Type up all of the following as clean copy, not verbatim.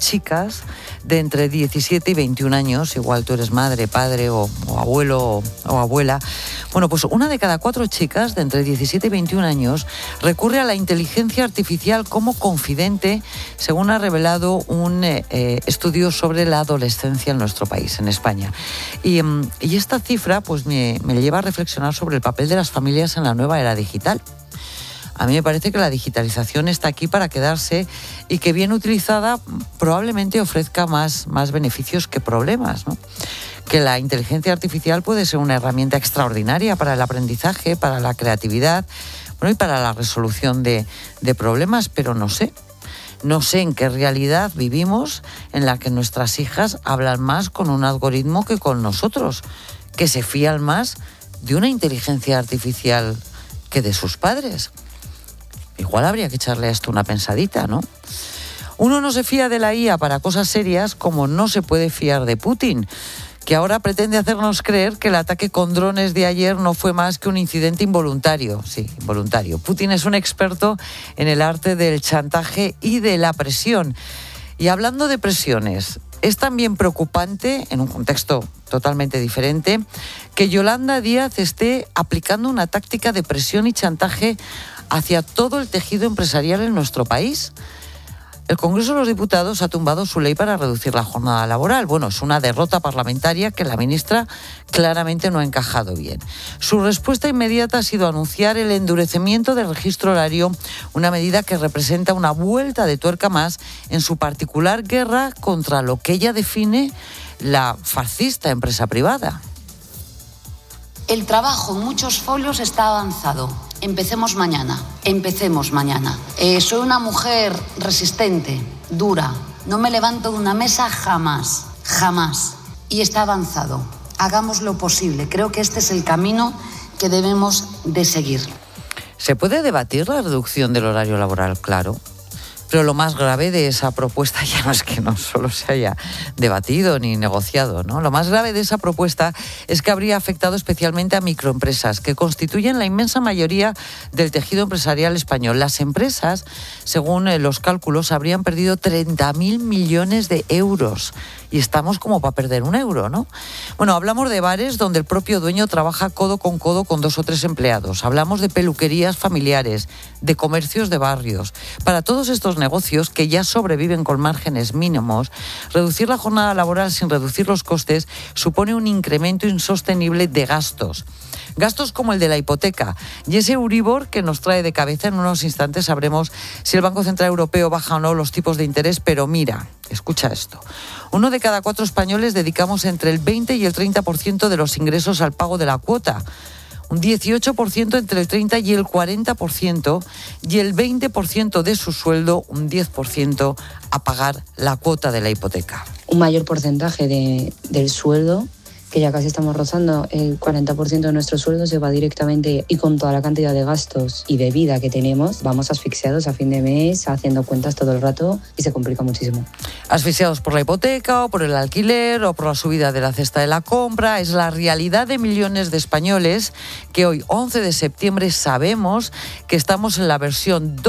chicas de entre 17 y 21 años, igual tú eres madre, padre o abuelo o abuela. Bueno, pues una de cada 4 chicas de entre 17 y 21 años recurre a la inteligencia artificial como confidente, según ha revelado un estudio sobre la adolescencia en nuestro país, en España. Y esta cifra pues me lleva a reflexionar sobre el papel de las familias en la nueva era digital. A mí me parece que la digitalización está aquí para quedarse y que bien utilizada probablemente ofrezca más beneficios que problemas, ¿no? Que la inteligencia artificial puede ser una herramienta extraordinaria para el aprendizaje, para la creatividad, bueno, y para la resolución de problemas, pero no sé en qué realidad vivimos en la que nuestras hijas hablan más con un algoritmo que con nosotros, que se fían más de una inteligencia artificial que de sus padres. Igual habría que echarle a esto una pensadita, ¿no? Uno no se fía de la IA para cosas serias como no se puede fiar de Putin, que ahora pretende hacernos creer que el ataque con drones de ayer no fue más que un incidente involuntario. Sí, involuntario. Putin es un experto en el arte del chantaje y de la presión. Y hablando de presiones, es también preocupante, en un contexto totalmente diferente, que Yolanda Díaz esté aplicando una táctica de presión y chantaje hacia todo el tejido empresarial en nuestro país. El Congreso de los Diputados ha tumbado su ley para reducir la jornada laboral. Bueno, es una derrota parlamentaria que la ministra claramente no ha encajado bien. Su respuesta inmediata ha sido anunciar el endurecimiento del registro horario, una medida que representa una vuelta de tuerca más en su particular guerra contra lo que ella define la fascista empresa privada. El trabajo en muchos folios está avanzado. Empecemos mañana. Soy una mujer resistente, dura. No me levanto de una mesa jamás. Y está avanzado. Hagamos lo posible. Creo que este es el camino que debemos de seguir. ¿Se puede debatir la reducción del horario laboral? Claro. Pero lo más grave de esa propuesta ya no es que no solo se haya debatido ni negociado, ¿no? Lo más grave de esa propuesta es que habría afectado especialmente a microempresas, que constituyen la inmensa mayoría del tejido empresarial español. Las empresas, según los cálculos, habrían perdido 30.000 millones de euros. Y estamos como para perder un euro, ¿no? Bueno, hablamos de bares donde el propio dueño trabaja codo con 2 o 3 empleados. Hablamos de peluquerías familiares, de comercios de barrios. Para todos estos negocios que ya sobreviven con márgenes mínimos, reducir la jornada laboral sin reducir los costes supone un incremento insostenible de gastos. Gastos como el de la hipoteca y ese Euribor que nos trae de cabeza. En unos instantes sabremos si el Banco Central Europeo baja o no los tipos de interés, pero mira, escucha esto. 1 de cada 4 españoles dedicamos entre el 20 y el 30% de los ingresos al pago de la cuota. Un 18% entre el 30 y el 40% y el 20% de su sueldo, un 10% a pagar la cuota de la hipoteca. Un mayor porcentaje del sueldo, que ya casi estamos rozando el 40% de nuestro sueldo, se va directamente, y con toda la cantidad de gastos y de vida que tenemos, vamos asfixiados a fin de mes, haciendo cuentas todo el rato y se complica muchísimo. Asfixiados por la hipoteca o por el alquiler o por la subida de la cesta de la compra. Es la realidad de millones de españoles que hoy, 11 de septiembre, sabemos que estamos en la versión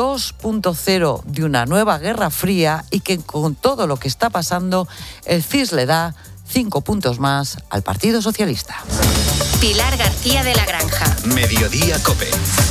2.0 de una nueva guerra fría y que con todo lo que está pasando, el CIS le da 5 puntos más al Partido Socialista. Pilar García de la Granja. Mediodía COPE.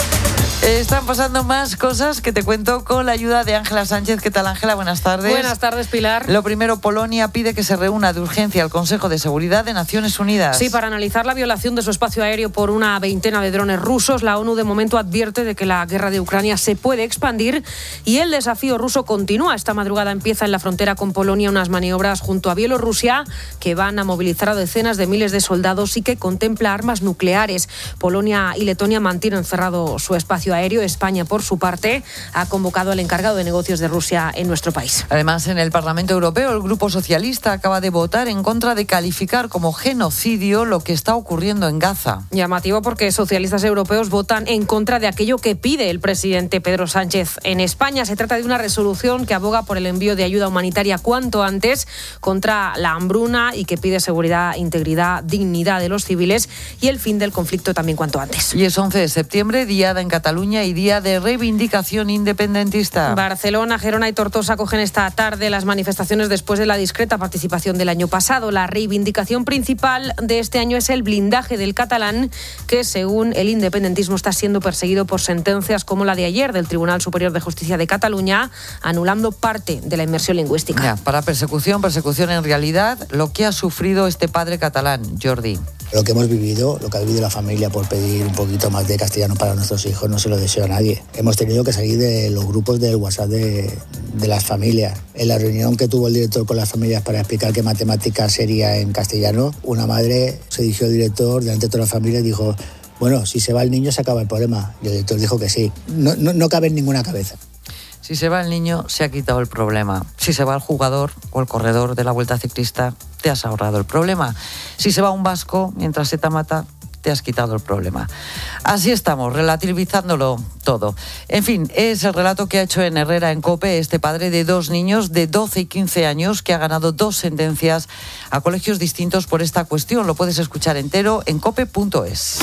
Están pasando más cosas que te cuento con la ayuda de Ángela Sánchez. ¿Qué tal, Ángela? Buenas tardes. Buenas tardes, Pilar. Lo primero, Polonia pide que se reúna de urgencia el Consejo de Seguridad de Naciones Unidas. Sí, para analizar la violación de su espacio aéreo por una veintena de drones rusos. La ONU de momento advierte de que la guerra de Ucrania se puede expandir y el desafío ruso continúa. Esta madrugada empieza en la frontera con Polonia unas maniobras junto a Bielorrusia que van a movilizar a decenas de miles de soldados y que contempla armas nucleares. Polonia y Letonia mantienen cerrado su espacio aéreo. España, por su parte, ha convocado al encargado de negocios de Rusia en nuestro país. Además, en el Parlamento Europeo, el Grupo Socialista acaba de votar en contra de calificar como genocidio lo que está ocurriendo en Gaza. Llamativo porque socialistas europeos votan en contra de aquello que pide el presidente Pedro Sánchez en España. Se trata de una resolución que aboga por el envío de ayuda humanitaria cuanto antes contra la hambruna y que pide seguridad, integridad, dignidad de los civiles y el fin del conflicto también cuanto antes. Y es 11 de septiembre, diada en Cataluña Cataluña y día de reivindicación independentista. Barcelona, Gerona y Tortosa acogen esta tarde las manifestaciones después de la discreta participación del año pasado. La reivindicación principal de este año es el blindaje del catalán, que según el independentismo está siendo perseguido por sentencias como la de ayer del Tribunal Superior de Justicia de Cataluña, anulando parte de la inmersión lingüística. Ya, para persecución en realidad, lo que ha sufrido este padre catalán, Jordi. Lo que hemos vivido, lo que ha vivido la familia por pedir un poquito más de castellano para nuestros hijos, no se lo deseo a nadie. Hemos tenido que salir de los grupos del WhatsApp de las familias. En la reunión que tuvo el director con las familias para explicar qué matemática sería en castellano, una madre se dirigió al director delante de toda la familia y dijo: bueno, si se va el niño se acaba el problema. Y el director dijo que sí. No cabe en ninguna cabeza. Si se va el niño, se ha quitado el problema. Si se va el jugador o el corredor de la Vuelta Ciclista, te has ahorrado el problema. Si se va un vasco mientras se te mata, te has quitado el problema. Así estamos, relativizándolo todo. En fin, es el relato que ha hecho en Herrera en COPE este padre de 2 niños de 12 y 15 años que ha ganado 2 sentencias a colegios distintos por esta cuestión. Lo puedes escuchar entero en cope.es.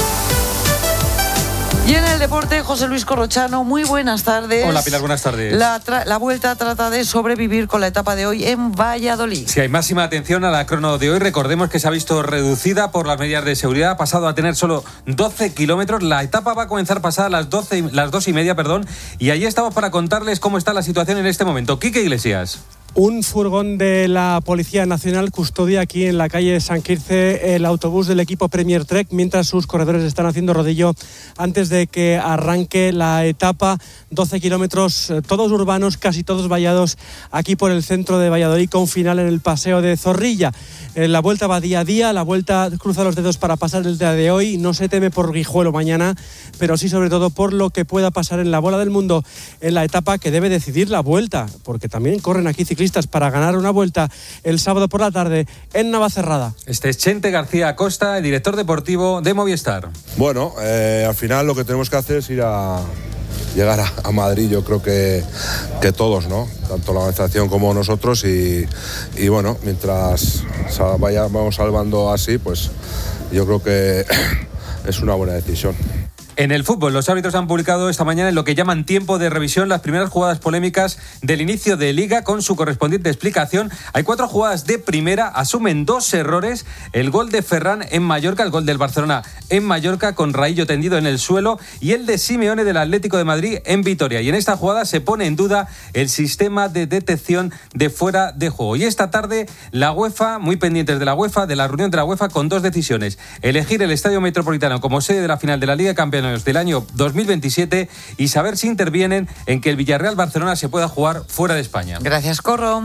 Y en el deporte, José Luis Corrochano, muy buenas tardes. Hola Pilar, buenas tardes. La Vuelta trata de sobrevivir con la etapa de hoy en Valladolid. Si hay máxima atención a la crono de hoy, recordemos que se ha visto reducida por las medidas de seguridad, ha pasado a tener solo 12 kilómetros. La etapa va a comenzar pasada las 2:30, y ahí estamos para contarles cómo está la situación en este momento. Quique Iglesias. Un furgón de la Policía Nacional custodia aquí en la calle San Quirce el autobús del equipo Premier Trek, mientras sus corredores están haciendo rodillo antes de que arranque la etapa. 12 kilómetros, todos urbanos, casi todos vallados aquí por el centro de Valladolid, con final en el Paseo de Zorrilla. La Vuelta va día a día, la Vuelta cruza los dedos para pasar el día de hoy. No se teme por Guijuelo mañana, pero sí sobre todo por lo que pueda pasar en la Bola del Mundo, en la etapa que debe decidir la Vuelta, porque también corren aquí ciclistas para ganar una Vuelta el sábado por la tarde en Navacerrada. Este es Chente García Acosta, el director deportivo de Movistar. Bueno, al final lo que tenemos que hacer es llegar a Madrid. Yo creo que todos, ¿no? Tanto la organización como nosotros, y bueno, mientras vamos salvando así, pues yo creo que es una buena decisión. En el fútbol, los árbitros han publicado esta mañana en lo que llaman tiempo de revisión las primeras jugadas polémicas del inicio de Liga, con su correspondiente explicación. Hay 4 jugadas de primera, asumen 2 errores: el gol de Ferran en Mallorca, el gol del Barcelona en Mallorca con Raillo tendido en el suelo, y el de Simeone del Atlético de Madrid en Vitoria. Y en esta jugada se pone en duda el sistema de detección de fuera de juego. Y esta tarde la UEFA, muy pendientes de la UEFA, de la reunión de la UEFA, con 2 decisiones: elegir el Estadio Metropolitano como sede de la final de la Liga de Campeones del año 2027 y saber si intervienen en que el Villarreal-Barcelona se pueda jugar fuera de España. Gracias, Corro.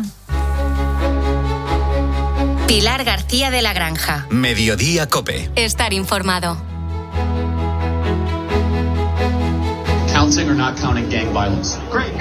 Pilar García de la Granja. Mediodía COPE. Estar informado. Counting or not counting gang violence? Great.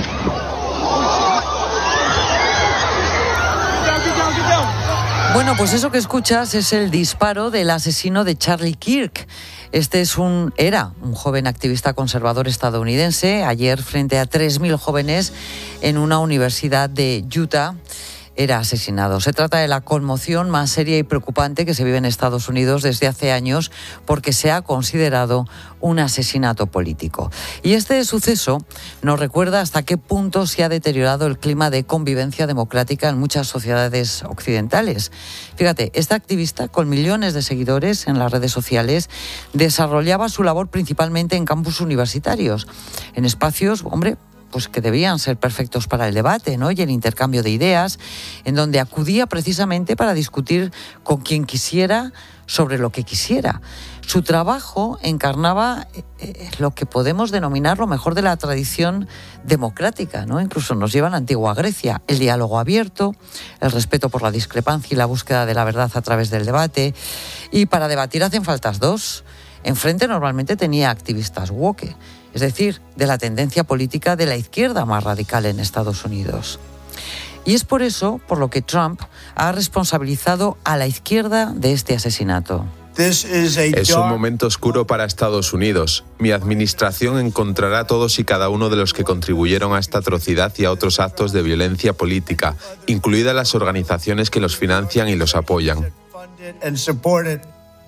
Bueno, pues eso que escuchas es el disparo del asesino de Charlie Kirk. Este era un joven activista conservador estadounidense. Ayer, frente a 3.000 jóvenes en una universidad de Utah, era asesinado. Se trata de la conmoción más seria y preocupante que se vive en Estados Unidos desde hace años, porque se ha considerado un asesinato político. Y este suceso nos recuerda hasta qué punto se ha deteriorado el clima de convivencia democrática en muchas sociedades occidentales. Fíjate, esta activista, con millones de seguidores en las redes sociales, desarrollaba su labor principalmente en campus universitarios, en espacios, pues que debían ser perfectos para el debate, ¿no? Y el intercambio de ideas, en donde acudía precisamente para discutir con quien quisiera sobre lo que quisiera. Su trabajo encarnaba lo que podemos denominar lo mejor de la tradición democrática, ¿no? Incluso nos lleva a la antigua Grecia: el diálogo abierto, el respeto por la discrepancia y la búsqueda de la verdad a través del debate. Y para debatir hacen faltas 2. Enfrente normalmente tenía activistas woke, es decir, de la tendencia política de la izquierda más radical en Estados Unidos. Y es por eso por lo que Trump ha responsabilizado a la izquierda de este asesinato. Es un momento oscuro para Estados Unidos. Mi administración encontrará a todos y cada uno de los que contribuyeron a esta atrocidad y a otros actos de violencia política, incluidas las organizaciones que los financian y los apoyan.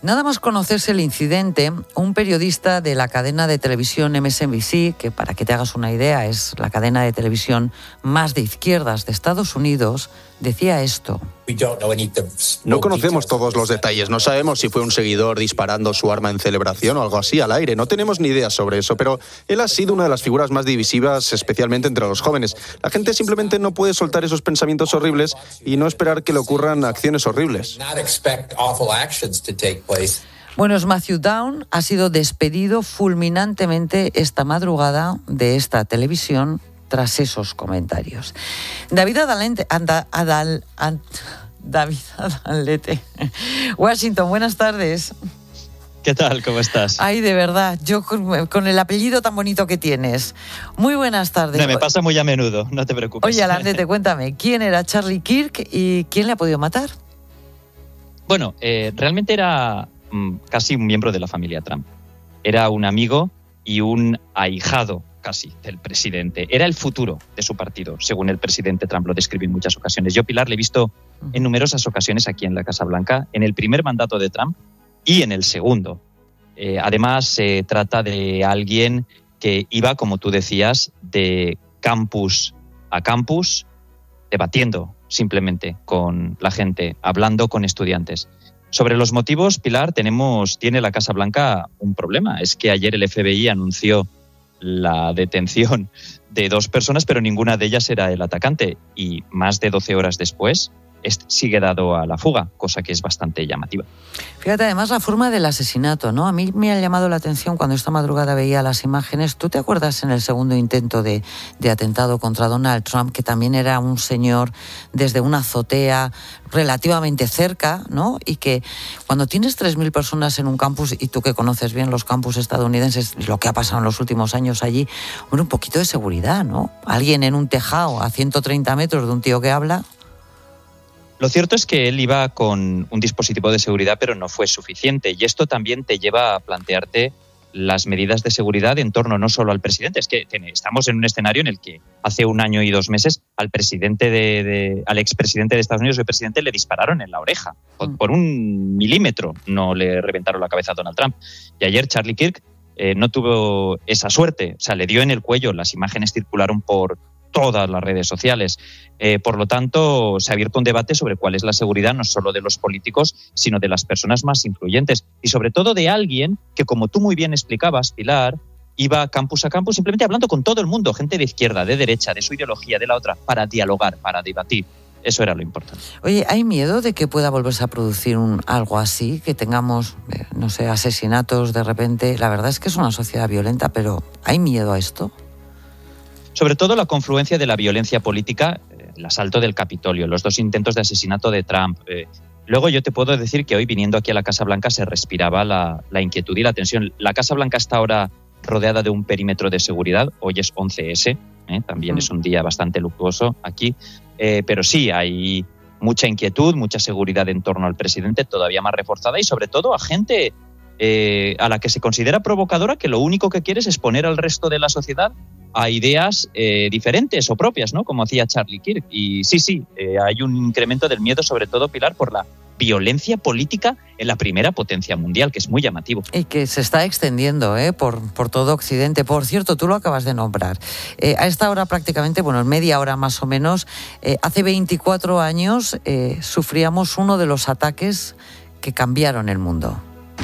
Nada más conocerse el incidente, un periodista de la cadena de televisión MSNBC, que para que te hagas una idea es la cadena de televisión más de izquierdas de Estados Unidos, decía esto. No conocemos todos los detalles, no sabemos si fue un seguidor disparando su arma en celebración o algo así al aire, no tenemos ni idea sobre eso, pero él ha sido una de las figuras más divisivas, especialmente entre los jóvenes. La gente simplemente no puede soltar esos pensamientos horribles y no esperar que le ocurran acciones horribles. Bueno, Matthew Down ha sido despedido fulminantemente esta madrugada de esta televisión tras esos comentarios. David Adalete, Washington, buenas tardes. ¿Qué tal? ¿Cómo estás? Ay, de verdad, yo con el apellido tan bonito que tienes. Muy buenas tardes. No, me pasa muy a menudo, no te preocupes. Oye, Alandete, cuéntame, ¿quién era Charlie Kirk y quién le ha podido matar? Bueno, realmente era casi un miembro de la familia Trump. Era un amigo y un ahijado casi del presidente. Era el futuro de su partido, según el presidente Trump lo describió en muchas ocasiones. Yo, Pilar, le he visto en numerosas ocasiones aquí en la Casa Blanca, en el primer mandato de Trump y en el segundo. Además, se trata de alguien que iba, como tú decías, de campus a campus, debatiendo simplemente con la gente, hablando con estudiantes. Sobre los motivos, Pilar, tiene la Casa Blanca un problema. Es que ayer el FBI anunció la detención de 2 personas, pero ninguna de ellas era el atacante. Y más de 12 horas después, sigue dado a la fuga, cosa que es bastante llamativa. Fíjate, además, la forma del asesinato, ¿no? A mí me ha llamado la atención cuando esta madrugada veía las imágenes. ¿Tú te acuerdas en el segundo intento de atentado contra Donald Trump, que también era un señor desde una azotea relativamente cerca, ¿no? Y que cuando tienes 3.000 personas en un campus, y tú que conoces bien los campus estadounidenses, lo que ha pasado en los últimos años allí, bueno, un poquito de seguridad, ¿no? Alguien en un tejado a 130 metros de un tío que habla. Lo cierto es que él iba con un dispositivo de seguridad, pero no fue suficiente. Y esto también te lleva a plantearte las medidas de seguridad en torno no solo al presidente. Es que estamos en un escenario en el que hace 1 año y 2 meses al expresidente de Estados Unidos, el presidente, le dispararon en la oreja. Por 1 milímetro no le reventaron la cabeza a Donald Trump. Y ayer Charlie Kirk no tuvo esa suerte. O sea, le dio en el cuello. Las imágenes circularon por todas las redes sociales. Por lo tanto, se ha abierto un debate sobre cuál es la seguridad no solo de los políticos, sino de las personas más influyentes y sobre todo de alguien que, como tú muy bien explicabas, Pilar, iba campus a campus simplemente hablando con todo el mundo, gente de izquierda, de derecha, de su ideología, de la otra, para dialogar, para debatir. Eso era lo importante. Oye, ¿hay miedo de que pueda volverse a producir algo así? Que tengamos, no sé, asesinatos de repente. La verdad es que es una sociedad violenta, pero ¿hay miedo a esto? Sobre todo la confluencia de la violencia política, el asalto del Capitolio, los 2 intentos de asesinato de Trump. Luego yo te puedo decir que hoy, viniendo aquí a la Casa Blanca, se respiraba la inquietud y la tensión. La Casa Blanca está ahora rodeada de un perímetro de seguridad. Hoy es 11S, también es un día bastante luctuoso aquí. Pero sí, hay mucha inquietud, mucha seguridad en torno al presidente, todavía más reforzada, y sobre todo a gente a la que se considera provocadora, que lo único que quiere es exponer al resto de la sociedad a ideas diferentes o propias, ¿no? Como hacía Charlie Kirk. Y sí, hay un incremento del miedo, sobre todo, Pilar, por la violencia política en la primera potencia mundial, que es muy llamativo. Y que se está extendiendo por todo Occidente. Por cierto, tú lo acabas de nombrar. A esta hora prácticamente, en media hora más o menos, hace 24 años sufríamos uno de los ataques que cambiaron el mundo.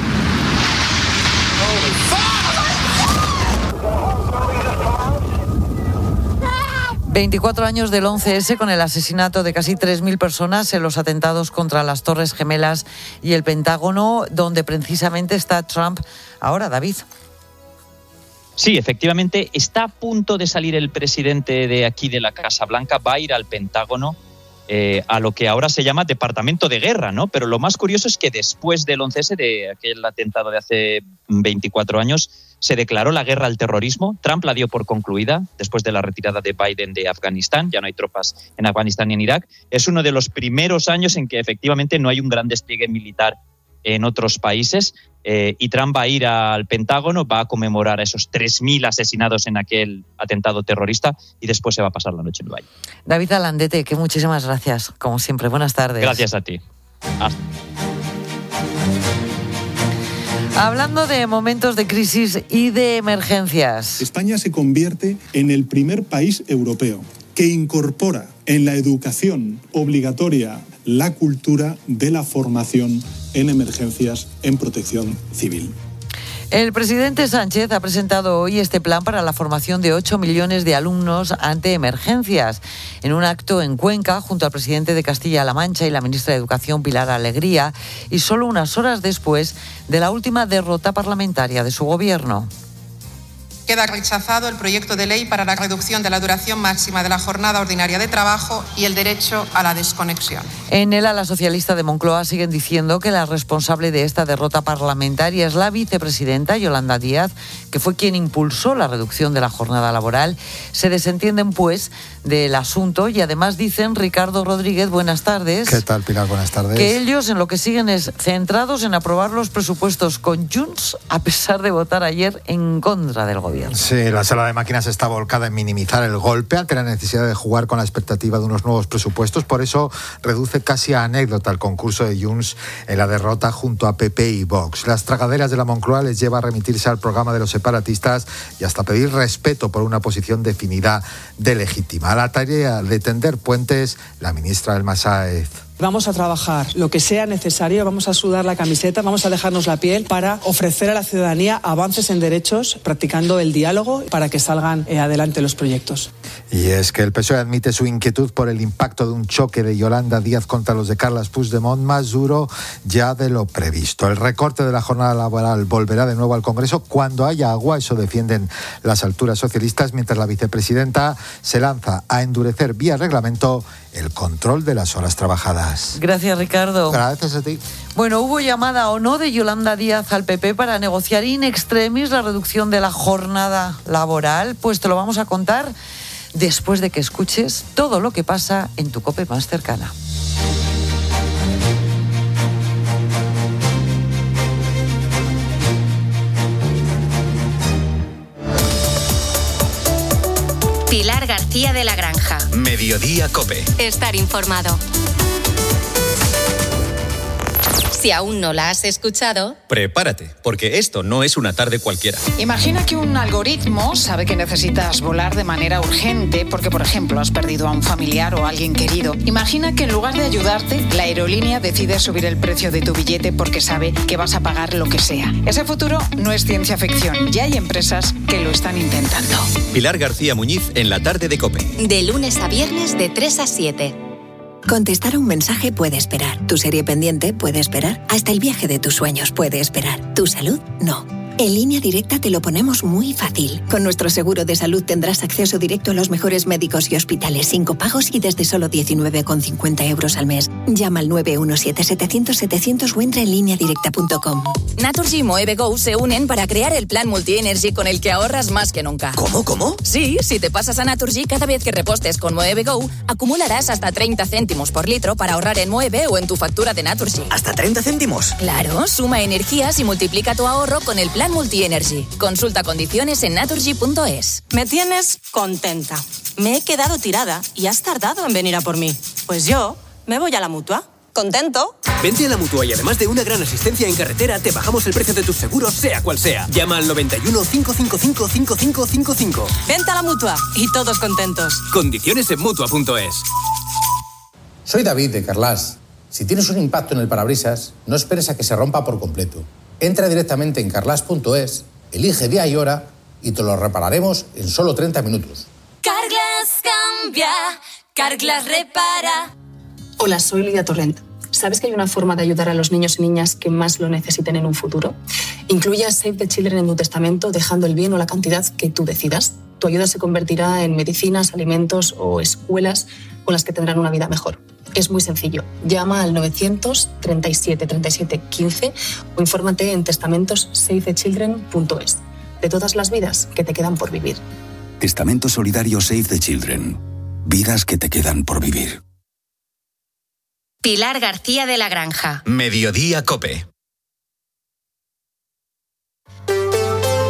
24 años del 11S con el asesinato de casi 3.000 personas en los atentados contra las Torres Gemelas y el Pentágono, donde precisamente está Trump ahora, David. Sí, efectivamente, está a punto de salir el presidente de aquí de la Casa Blanca, va a ir al Pentágono, a lo que ahora se llama Departamento de Guerra, ¿no? Pero lo más curioso es que después del 11S, de aquel atentado de hace 24 años, se declaró la guerra al terrorismo. Trump la dio por concluida después de la retirada de Biden de Afganistán. Ya no hay tropas en Afganistán ni en Irak. Es uno de los primeros años en que efectivamente no hay un gran despliegue militar en otros países, y Trump va a ir al Pentágono, va a conmemorar a esos 3.000 asesinados en aquel atentado terrorista y después se va a pasar la noche en Dubái. David Alandete, que muchísimas gracias, como siempre. Buenas tardes. Gracias a ti. Hasta. Hablando de momentos de crisis y de emergencias. España se convierte en el primer país europeo que incorpora en la educación obligatoria la cultura de la formación en emergencias en protección civil. El presidente Sánchez ha presentado hoy este plan para la formación de 8 millones de alumnos ante emergencias. En un acto en Cuenca, junto al presidente de Castilla-La Mancha y la ministra de Educación, Pilar Alegría, y solo unas horas después de la última derrota parlamentaria de su gobierno. Queda rechazado el proyecto de ley para la reducción de la duración máxima de la jornada ordinaria de trabajo y el derecho a la desconexión. En el ala socialista de Moncloa siguen diciendo que la responsable de esta derrota parlamentaria es la vicepresidenta Yolanda Díaz, que fue quien impulsó la reducción de la jornada laboral. Se desentienden, pues, del asunto y además dicen, Ricardo Rodríguez, buenas tardes. ¿Qué tal, Pilar? Buenas tardes. Que ellos en lo que siguen es centrados en aprobar los presupuestos con Junts, a pesar de votar ayer en contra del gobierno. Sí, la sala de máquinas está volcada en minimizar el golpe ante la necesidad de jugar con la expectativa de unos nuevos presupuestos. Por eso reduce casi a anécdota el concurso de Junts en la derrota junto a PP y Vox. Las tragaderas de la Moncloa les lleva a remitirse al programa de los separatistas y hasta pedir respeto por una posición definida de legítima. A la tarea de tender puentes, la ministra Elma Sáez. Vamos a trabajar lo que sea necesario, vamos a sudar la camiseta, vamos a dejarnos la piel para ofrecer a la ciudadanía avances en derechos, practicando el diálogo para que salgan adelante los proyectos. Y es que el PSOE admite su inquietud por el impacto de un choque de Yolanda Díaz contra los de Carles Puigdemont más duro ya de lo previsto. El recorte de la jornada laboral volverá de nuevo al Congreso cuando haya agua, eso defienden las alturas socialistas, mientras la vicepresidenta se lanza a endurecer vía reglamento el control de las horas trabajadas. Gracias, Ricardo. Gracias a ti. Bueno, ¿hubo llamada o no de Yolanda Díaz al PP para negociar in extremis la reducción de la jornada laboral? Pues te lo vamos a contar después de que escuches todo lo que pasa en tu COPE más cercana. Pilar García de la Granja. Mediodía COPE. Estar informado. Si aún no la has escuchado, prepárate, porque esto no es una tarde cualquiera. Imagina que un algoritmo sabe que necesitas volar de manera urgente porque, por ejemplo, has perdido a un familiar o a alguien querido. Imagina que en lugar de ayudarte, la aerolínea decide subir el precio de tu billete porque sabe que vas a pagar lo que sea. Ese futuro no es ciencia ficción. Ya hay empresas que lo están intentando. Pilar García Muñiz en la tarde de COPE. De lunes a viernes de 3 a 7. Contestar a un mensaje puede esperar. Tu serie pendiente puede esperar. Hasta el viaje de tus sueños puede esperar. Tu salud, no. En Línea Directa te lo ponemos muy fácil. Con nuestro seguro de salud tendrás acceso directo a los mejores médicos y hospitales sin copagos y desde solo 19,50 euros al mes. Llama al 917-700-700 o entra en lineadirecta.com. Naturgy y Moeve Go se unen para crear el plan Multi-Energy con el que ahorras más que nunca. ¿Cómo? Sí, si te pasas a Naturgy, cada vez que repostes con Moeve Go, acumularás hasta 30 céntimos por litro para ahorrar en Moeve o en tu factura de Naturgy. ¿Hasta 30 céntimos? Claro, suma energías y multiplica tu ahorro con el plan Multi-Energy. Consulta condiciones en naturgy.es. Me tienes contenta. Me he quedado tirada y has tardado en venir a por mí. Pues yo me voy a la Mutua. ¿Contento? Vente a la Mutua y además de una gran asistencia en carretera, te bajamos el precio de tus seguros, sea cual sea. Llama al 91 555 5555. Vente a la Mutua y todos contentos. Condiciones en Mutua.es. Soy David de Carlas. Si tienes un impacto en el parabrisas, no esperes a que se rompa por completo. Entra directamente en carlas.es, elige día y hora y te lo repararemos en solo 30 minutos. Carglass cambia, Carglass repara. Hola, soy Lidia Torrent. ¿Sabes que hay una forma de ayudar a los niños y niñas que más lo necesiten en un futuro? Incluye a Save the Children en tu testamento, dejando el bien o la cantidad que tú decidas. Tu ayuda se convertirá en medicinas, alimentos o escuelas con las que tendrán una vida mejor. Es muy sencillo. Llama al 937 37 15 o infórmate en testamentosavethechildren.es. De todas las vidas que te quedan por vivir. Testamento solidario Save the Children. Vidas que te quedan por vivir. Pilar García de la Granja. Mediodía COPE.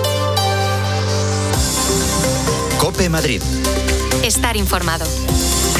COPE Madrid. Estar informado.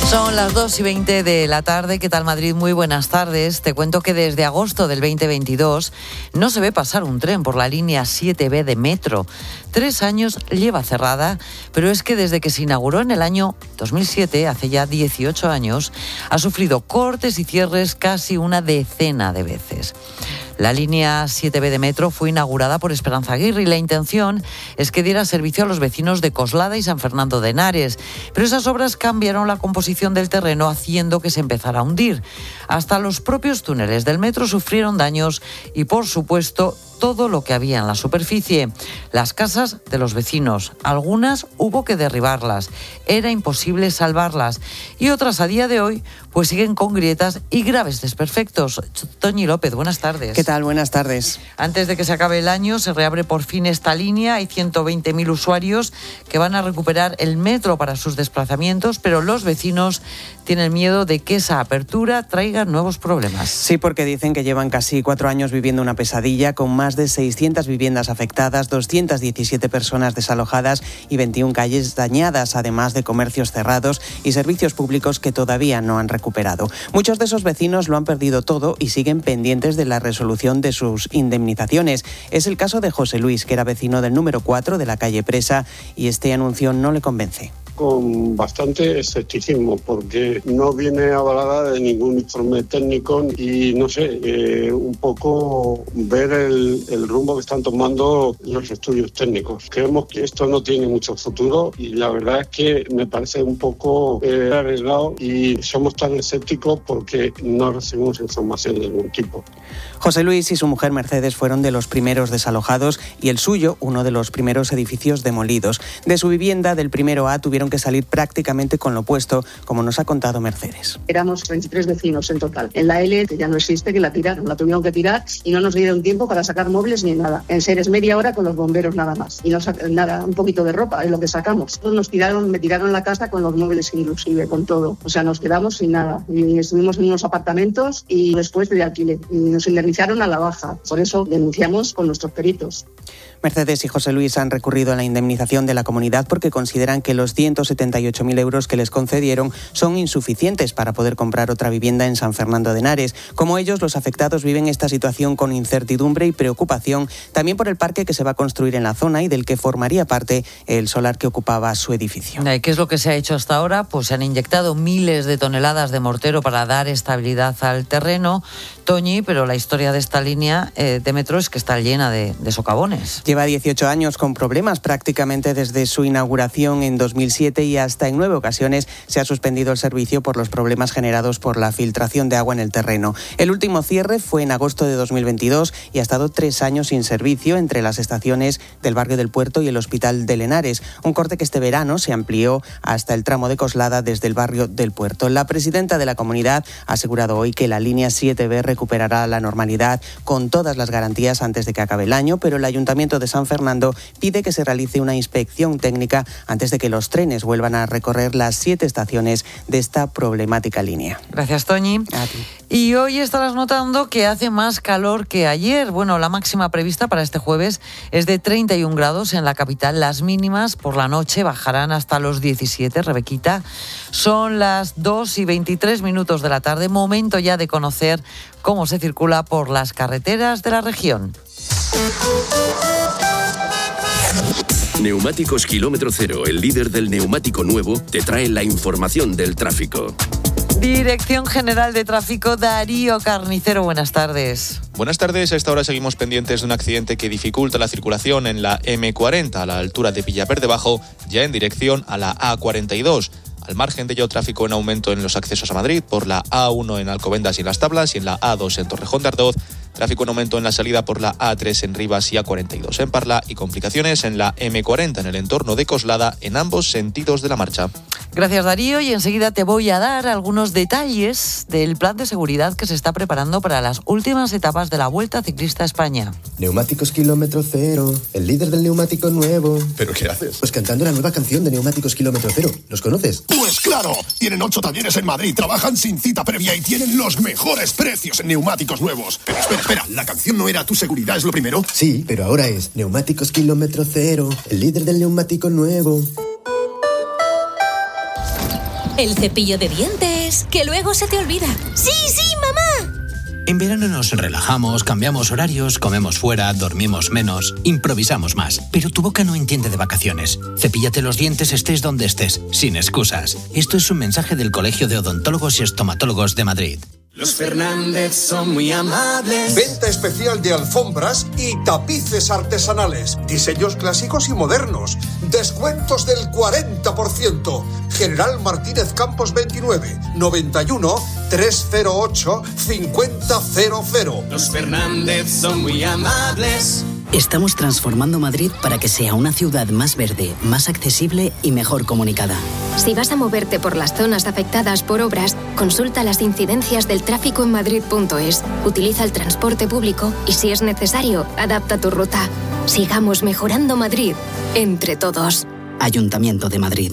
Son las 2:20 de la tarde. ¿Qué tal, Madrid? Muy buenas tardes. Te cuento que desde agosto del 2022 no se ve pasar un tren por la línea 7B de metro. 3 años lleva cerrada, pero es que desde que se inauguró en el año 2007, hace ya 18 años, ha sufrido cortes y cierres casi una decena de veces. La línea 7B de metro fue inaugurada por Esperanza Aguirre y la intención es que diera servicio a los vecinos de Coslada y San Fernando de Henares. Pero esas obras cambiaron la composición del terreno, haciendo que se empezara a hundir. Hasta los propios túneles del metro sufrieron daños y, por supuesto, todo lo que había en la superficie. Las casas de los vecinos, algunas hubo que derribarlas, era imposible salvarlas, y otras a día de hoy pues siguen con grietas y graves desperfectos. Toñi López, buenas tardes. ¿Qué tal? Buenas tardes. Antes de que se acabe el año se reabre por fin esta línea. Hay 120.000 usuarios que van a recuperar el metro para sus desplazamientos, pero los vecinos tienen miedo de que esa apertura traiga nuevos problemas. Sí, porque dicen que llevan casi 4 años viviendo una pesadilla, con más de 600 viviendas afectadas, 217 personas desalojadas y 21 calles dañadas, además de comercios cerrados y servicios públicos que todavía no han recuperado. Muchos de esos vecinos lo han perdido todo y siguen pendientes de la resolución de sus indemnizaciones. Es el caso de José Luis, que era vecino del número 4 de la calle Presa, y este anuncio no le convence. Con bastante escepticismo, porque no viene avalada de ningún informe técnico y no sé, un poco ver el rumbo que están tomando los estudios técnicos. Creemos que esto no tiene mucho futuro y la verdad es que me parece un poco arriesgado y somos tan escépticos porque no recibimos información de ningún tipo. José Luis y su mujer Mercedes fueron de los primeros desalojados y el suyo uno de los primeros edificios demolidos. De su vivienda del primero A tuvieron que salir prácticamente con lo opuesto, como nos ha contado Mercedes. Éramos 23 vecinos en total. En la L, que ya no existe, que la tiraron, la tuvieron que tirar y no nos dieron tiempo para sacar muebles ni nada. En seres media hora con los bomberos nada más. Y no nada, un poquito de ropa es lo que sacamos. Me tiraron la casa con los muebles inclusive, con todo. O sea, nos quedamos sin nada. Y estuvimos en unos apartamentos y después de alquiler. Y nos indemnizaron a la baja. Por eso denunciamos con nuestros peritos. Mercedes y José Luis han recurrido a la indemnización de la comunidad porque consideran que los 178.000 euros que les concedieron son insuficientes para poder comprar otra vivienda en San Fernando de Henares. Como ellos, los afectados viven esta situación con incertidumbre y preocupación, también por el parque que se va a construir en la zona y del que formaría parte el solar que ocupaba su edificio. ¿Qué es lo que se ha hecho hasta ahora? Pues se han inyectado miles de toneladas de mortero para dar estabilidad al terreno, Toñi, pero la historia de esta línea de metro es que está llena de socavones. Lleva 18 años con problemas prácticamente desde su inauguración en 2007 y hasta en 9 ocasiones se ha suspendido el servicio por los problemas generados por la filtración de agua en el terreno. El último cierre fue en agosto de 2022 y ha estado 3 años sin servicio entre las estaciones del barrio del Puerto y el Hospital de Henares. Un corte que este verano se amplió hasta el tramo de Coslada desde el barrio del Puerto. La presidenta de la comunidad ha asegurado hoy que la línea 7B recuperará la normalidad con todas las garantías antes de que acabe el año, pero el Ayuntamiento de San Fernando pide que se realice una inspección técnica antes de que los trenes vuelvan a recorrer las 7 estaciones de esta problemática línea. Gracias, Toñi. A ti. Y hoy estarás notando que hace más calor que ayer. Bueno, la máxima prevista para este jueves es de 31 grados en la capital. Las mínimas por la noche bajarán hasta los 17, Rebequita. Son las 2:23 de la tarde. Momento ya de conocer cómo se circula por las carreteras de la región. Neumáticos Kilómetro Cero, el líder del neumático nuevo, te trae la información del tráfico. Dirección General de Tráfico, Darío Carnicero, buenas tardes. Buenas tardes, a esta hora seguimos pendientes de un accidente que dificulta la circulación en la M40 a la altura de Villaverde Bajo, ya en dirección a la A42. Al margen de ello, tráfico en aumento en los accesos a Madrid por la A1 en Alcobendas y en Las Tablas y en la A2 en Torrejón de Ardoz. Tráfico en aumento en la salida por la A3 en Rivas y A42 en Parla y complicaciones en la M40 en el entorno de Coslada en ambos sentidos de la marcha. Gracias, Darío, y enseguida te voy a dar algunos detalles del plan de seguridad que se está preparando para las últimas etapas de la Vuelta Ciclista a España. Neumáticos Kilómetro Cero, el líder del neumático nuevo. ¿Pero qué haces? Pues cantando la nueva canción de Neumáticos Kilómetro Cero. ¿Los conoces? Pues claro, tienen 8 talleres en Madrid, trabajan sin cita previa y tienen los mejores precios en neumáticos nuevos. Pero espera, ¿la canción no era Tu seguridad es lo primero? Sí, pero ahora es Neumáticos Kilómetro Cero, el líder del neumático nuevo. El cepillo de dientes, que luego se te olvida. ¡Sí, sí, mamá! En verano nos relajamos, cambiamos horarios, comemos fuera, dormimos menos, improvisamos más. Pero tu boca no entiende de vacaciones. Cepíllate los dientes estés donde estés, sin excusas. Esto es un mensaje del Colegio de Odontólogos y Estomatólogos de Madrid. Los Fernández son muy amables. Venta especial de alfombras y tapices artesanales. Diseños clásicos y modernos. Descuentos del 40%. General Martínez Campos 29, 91 308 5000. Los Fernández son muy amables. Estamos transformando Madrid para que sea una ciudad más verde, más accesible y mejor comunicada. Si vas a moverte por las zonas afectadas por obras, consulta las incidencias del tráfico en madrid.es. Utiliza el transporte público y, si es necesario, adapta tu ruta. Sigamos mejorando Madrid, entre todos. Ayuntamiento de Madrid.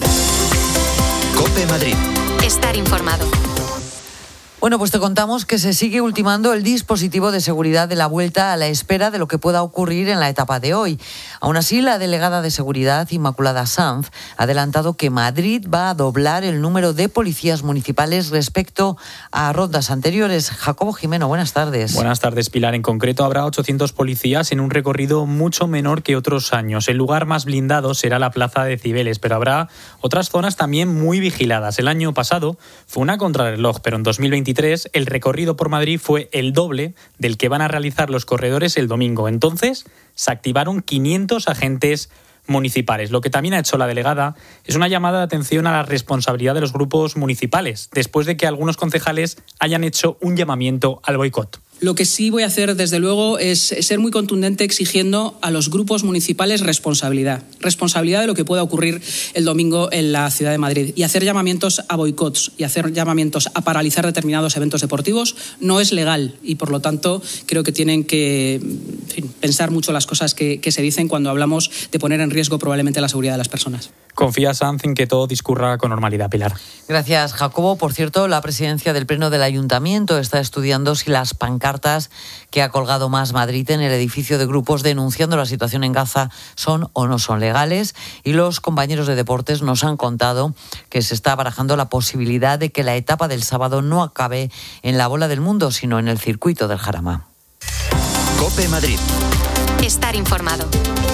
COPE Madrid. Estar informado. Bueno, pues te contamos que se sigue ultimando el dispositivo de seguridad de la vuelta a la espera de lo que pueda ocurrir en la etapa de hoy. Aún así, la delegada de Seguridad, Inmaculada Sanz, ha adelantado que Madrid va a doblar el número de policías municipales respecto a rondas anteriores. Jacobo Jimeno, buenas tardes. Buenas tardes, Pilar. En concreto, habrá 800 policías en un recorrido mucho menor que otros años. El lugar más blindado será la Plaza de Cibeles, pero habrá otras zonas también muy vigiladas. El año pasado fue una contrarreloj, pero en 2023 el recorrido por Madrid fue el doble del que van a realizar los corredores el domingo. Entonces, se activaron 500 agentes municipales. Lo que también ha hecho la delegada es una llamada de atención a la responsabilidad de los grupos municipales, después de que algunos concejales hayan hecho un llamamiento al boicot. Lo que sí voy a hacer, desde luego, es ser muy contundente exigiendo a los grupos municipales responsabilidad. Responsabilidad de lo que pueda ocurrir el domingo en la ciudad de Madrid. Y hacer llamamientos a boicots y hacer llamamientos a paralizar determinados eventos deportivos no es legal. Y, por lo tanto, creo que tienen que pensar mucho las cosas que se dicen cuando hablamos de poner en riesgo probablemente la seguridad de las personas. Confía Sanz en que todo discurra con normalidad, Pilar. Gracias, Jacobo. Por cierto, la presidencia del Pleno del Ayuntamiento está estudiando si las pancartas que ha colgado Más Madrid en el edificio de grupos denunciando la situación en Gaza son o no son legales. Y los compañeros de deportes nos han contado que se está barajando la posibilidad de que la etapa del sábado no acabe en la Bola del Mundo, sino en el circuito del Jarama. COPE Madrid. Estar informado.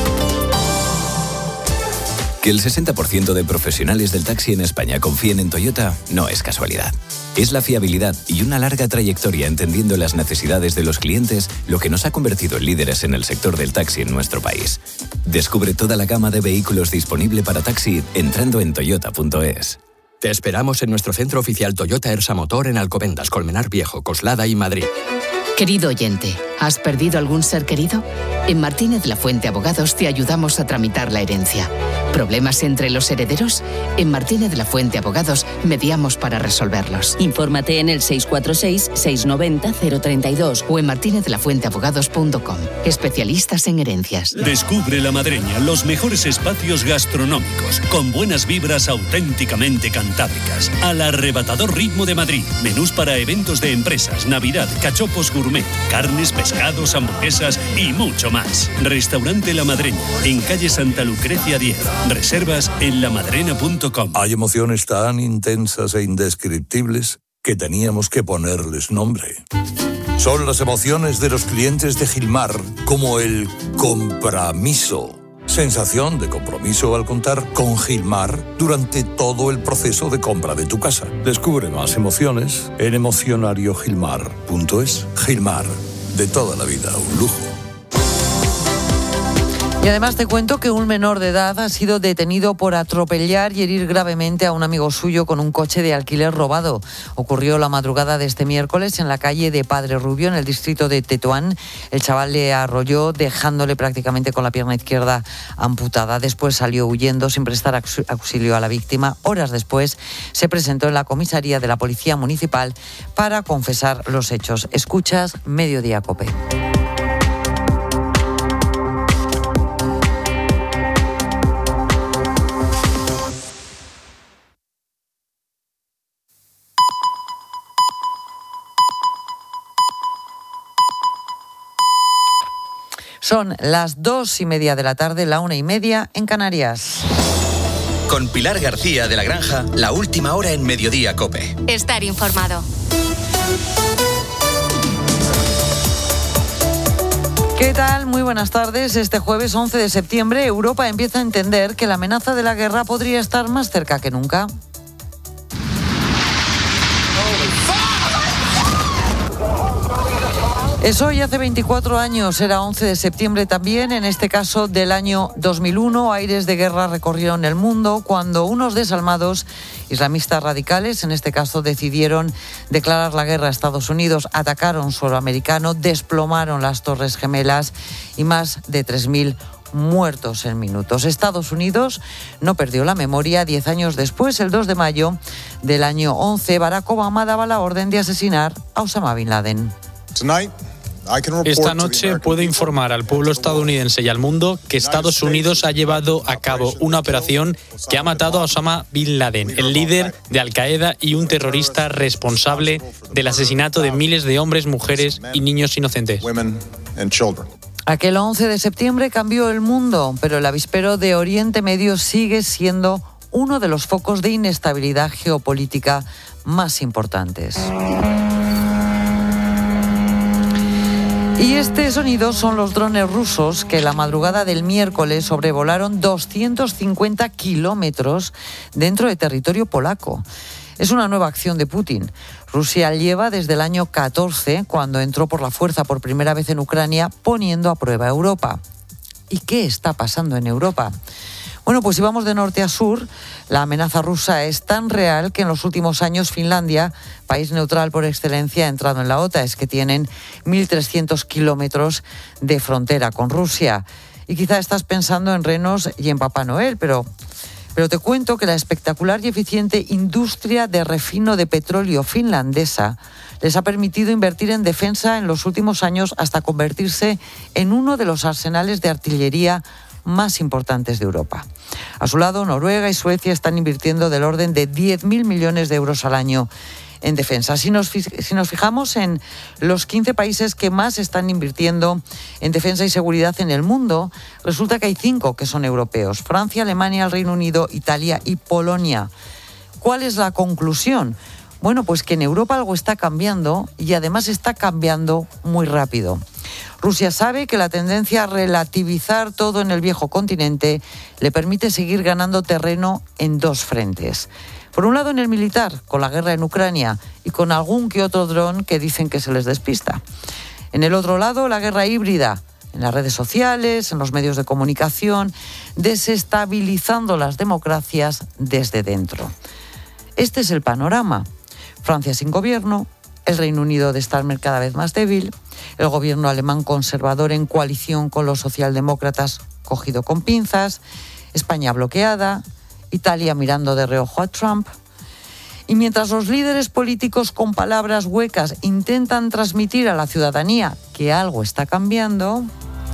Que el 60% de profesionales del taxi en España confíen en Toyota no es casualidad. Es la fiabilidad y una larga trayectoria entendiendo las necesidades de los clientes lo que nos ha convertido en líderes en el sector del taxi en nuestro país. Descubre toda la gama de vehículos disponible para taxi entrando en toyota.es. Te esperamos en nuestro centro oficial Toyota Ersa Motor en Alcobendas, Colmenar Viejo, Coslada y Madrid. Querido oyente, ¿has perdido algún ser querido? En Martínez La Fuente Abogados te ayudamos a tramitar la herencia. ¿Problemas entre los herederos? En Martínez La Fuente Abogados mediamos para resolverlos. Infórmate en el 646-690-032 o en martinezlafuenteabogados.com. Especialistas en herencias. Descubre La Madreña, los mejores espacios gastronómicos, con buenas vibras auténticamente cantábricas. Al arrebatador ritmo de Madrid. Menús para eventos de empresas, Navidad, cachopos gourmet, carnes, pescados, hamburguesas y mucho más. Restaurante La Madreña, en calle Santa Lucrecia 10. Reservas en lamadrena.com. Hay emociones tan intensas e indescriptibles que teníamos que ponerles nombre. Son las emociones de los clientes de Gilmar, como el compromiso. Sensación de compromiso al contar con Gilmar durante todo el proceso de compra de tu casa. Descubre más emociones en emocionariogilmar.es. Gilmar, de toda la vida, un lujo. Y además te cuento que un menor de edad ha sido detenido por atropellar y herir gravemente a un amigo suyo con un coche de alquiler robado. Ocurrió la madrugada de este miércoles en la calle de Padre Rubio, en el distrito de Tetuán. El chaval le arrolló, dejándole prácticamente con la pierna izquierda amputada. Después salió huyendo sin prestar auxilio a la víctima. Horas después se presentó en la comisaría de la Policía Municipal para confesar los hechos. Escuchas Mediodía COPE. Son las 2:30 de la tarde, la 1:30 en Canarias. Con Pilar García de la Granja, la última hora en Mediodía COPE. Estar informado. ¿Qué tal? Muy buenas tardes. Este jueves 11 de septiembre, Europa empieza a entender que la amenaza de la guerra podría estar más cerca que nunca. Es hoy, hace 24 años, era 11 de septiembre también, en este caso del año 2001, aires de guerra recorrieron el mundo cuando unos desalmados islamistas radicales, en este caso, decidieron declarar la guerra a Estados Unidos, atacaron suelo americano, desplomaron las Torres Gemelas y más de 3.000 muertos en minutos. Estados Unidos no perdió la memoria. 10 años después, el 2 de mayo del año 11, Barack Obama daba la orden de asesinar a Osama Bin Laden. Esta noche puedo informar al pueblo estadounidense y al mundo que Estados Unidos ha llevado a cabo una operación que ha matado a Osama Bin Laden, el líder de Al-Qaeda y un terrorista responsable del asesinato de miles de hombres, mujeres y niños inocentes. Aquel 11 de septiembre cambió el mundo, pero el avispero de Oriente Medio sigue siendo uno de los focos de inestabilidad geopolítica más importantes. Y este sonido son los drones rusos que la madrugada del miércoles sobrevolaron 250 kilómetros dentro de territorio polaco. Es una nueva acción de Putin. Rusia lleva desde el año 14, cuando entró por la fuerza por primera vez en Ucrania, poniendo a prueba a Europa. ¿Y qué está pasando en Europa? Bueno, pues si vamos de norte a sur, la amenaza rusa es tan real que en los últimos años Finlandia, país neutral por excelencia, ha entrado en la OTAN. Es que tienen 1.300 kilómetros de frontera con Rusia. Y quizá estás pensando en renos y en Papá Noel, pero te cuento que la espectacular y eficiente industria de refino de petróleo finlandesa les ha permitido invertir en defensa en los últimos años hasta convertirse en uno de los arsenales de artillería más importantes de Europa. A su lado, Noruega y Suecia están invirtiendo del orden de 10.000 millones de euros al año en defensa. Si nos fijamos en los 15 países que más están invirtiendo en defensa y seguridad en el mundo, resulta que hay 5 que son europeos: Francia, Alemania, el Reino Unido, Italia y Polonia. ¿Cuál es la conclusión? Bueno, pues que en Europa algo está cambiando y además está cambiando muy rápido. Rusia sabe que la tendencia a relativizar todo en el viejo continente le permite seguir ganando terreno en dos frentes. Por un lado, en el militar, con la guerra en Ucrania y con algún que otro dron que dicen que se les despista. En el otro lado, la guerra híbrida, en las redes sociales, en los medios de comunicación, desestabilizando las democracias desde dentro. Este es el panorama. Francia sin gobierno, el Reino Unido de estar cada vez más débil, el gobierno alemán conservador en coalición con los socialdemócratas cogido con pinzas, España bloqueada, Italia mirando de reojo a Trump. Y mientras los líderes políticos con palabras huecas intentan transmitir a la ciudadanía que algo está cambiando,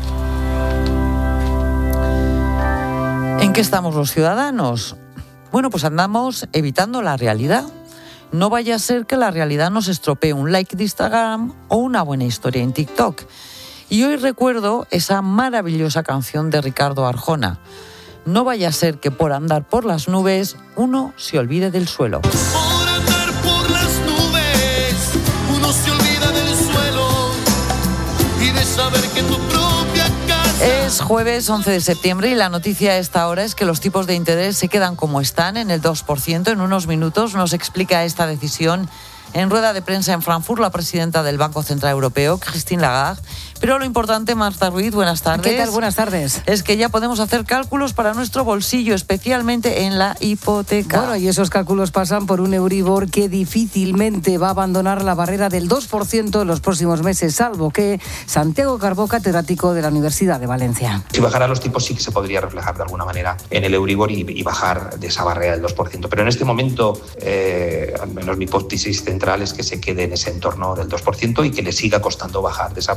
¿en qué estamos los ciudadanos? Bueno, pues andamos evitando la realidad. No vaya a ser que la realidad nos estropee un like de Instagram o una buena historia en TikTok. Y hoy recuerdo esa maravillosa canción de Ricardo Arjona. No vaya a ser que por andar por las nubes uno se olvide del suelo. Por andar por las nubes uno se olvida del suelo y de saber que tu propia casa... Es jueves 11 de septiembre y la noticia a esta hora es que los tipos de interés se quedan como están, en el 2%. En unos minutos nos explica esta decisión en rueda de prensa en Frankfurt la presidenta del Banco Central Europeo, Christine Lagarde. Pero lo importante, Marta Ruiz, buenas tardes. ¿Qué tal? Buenas tardes. Es que ya podemos hacer cálculos para nuestro bolsillo, especialmente en la hipoteca. Bueno, y esos cálculos pasan por un Euribor que difícilmente va a abandonar la barrera del 2% en los próximos meses, salvo que Santiago Carbó, catedrático de la Universidad de Valencia. Si bajara los tipos sí que se podría reflejar de alguna manera en el Euribor y bajar de esa barrera del 2%. Pero en este momento, al menos mi hipótesis central es que se quede en ese entorno del 2% y que le siga costando bajar de esa barrera del 2%.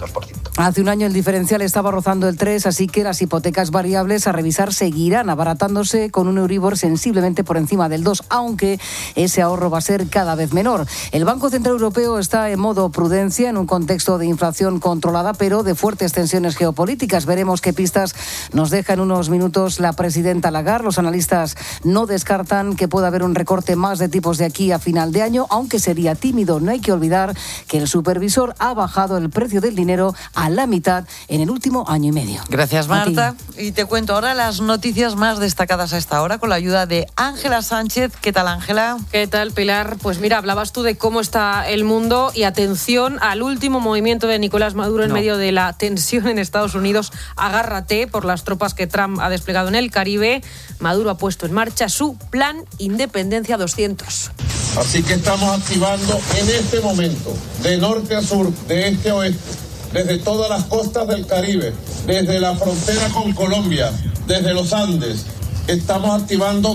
2%. Hace un año el diferencial estaba rozando el 3%, así que las hipotecas variables a revisar seguirán abaratándose con un Euribor sensiblemente por encima del 2%, aunque ese ahorro va a ser cada vez menor. El Banco Central Europeo está en modo prudencia en un contexto de inflación controlada, pero de fuertes tensiones geopolíticas. Veremos qué pistas nos deja en unos minutos la presidenta Lagarde. Los analistas no descartan que pueda haber un recorte más de tipos de aquí a final de año, aunque sería tímido. No hay que olvidar que el supervisor ha bajado el precio del dinero a la mitad en el último año y medio. Gracias, Marta. Y te cuento ahora las noticias más destacadas a esta hora con la ayuda de Ángela Sánchez. ¿Qué tal, Ángela? ¿Qué tal, Pilar? Pues mira, hablabas tú de cómo está el mundo y atención al último movimiento de Nicolás Maduro en medio de la tensión en Estados Unidos. Agárrate por las tropas que Trump ha desplegado en el Caribe. Maduro ha puesto en marcha su plan Independencia 200. Así que estamos activando en este momento, de norte a sur, de este a oeste, desde todas las costas del Caribe, desde la frontera con Colombia, desde los Andes, estamos activando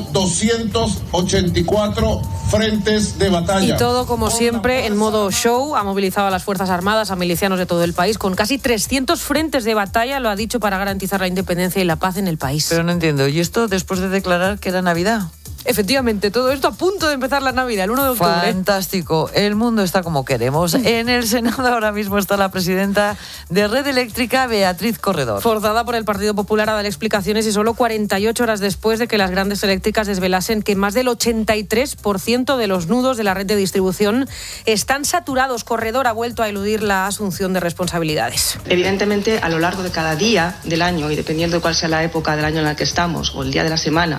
284 frentes de batalla. Y todo, como siempre, en modo show. Ha movilizado a las Fuerzas Armadas, a milicianos de todo el país, con casi 300 frentes de batalla, lo ha dicho, para garantizar la independencia y la paz en el país. Pero no entiendo, ¿y esto después de declarar que era Navidad? Efectivamente, todo esto a punto de empezar la Navidad, el 1 de octubre. Fantástico, el mundo está como queremos. En el Senado ahora mismo está la presidenta de Red Eléctrica, Beatriz Corredor. Forzada por el Partido Popular a dar explicaciones y solo 48 horas después de que las grandes eléctricas desvelasen que más del 83% de los nudos de la red de distribución están saturados. Corredor ha vuelto a eludir la asunción de responsabilidades. Evidentemente, a lo largo de cada día del año, y dependiendo de cuál sea la época del año en la que estamos o el día de la semana,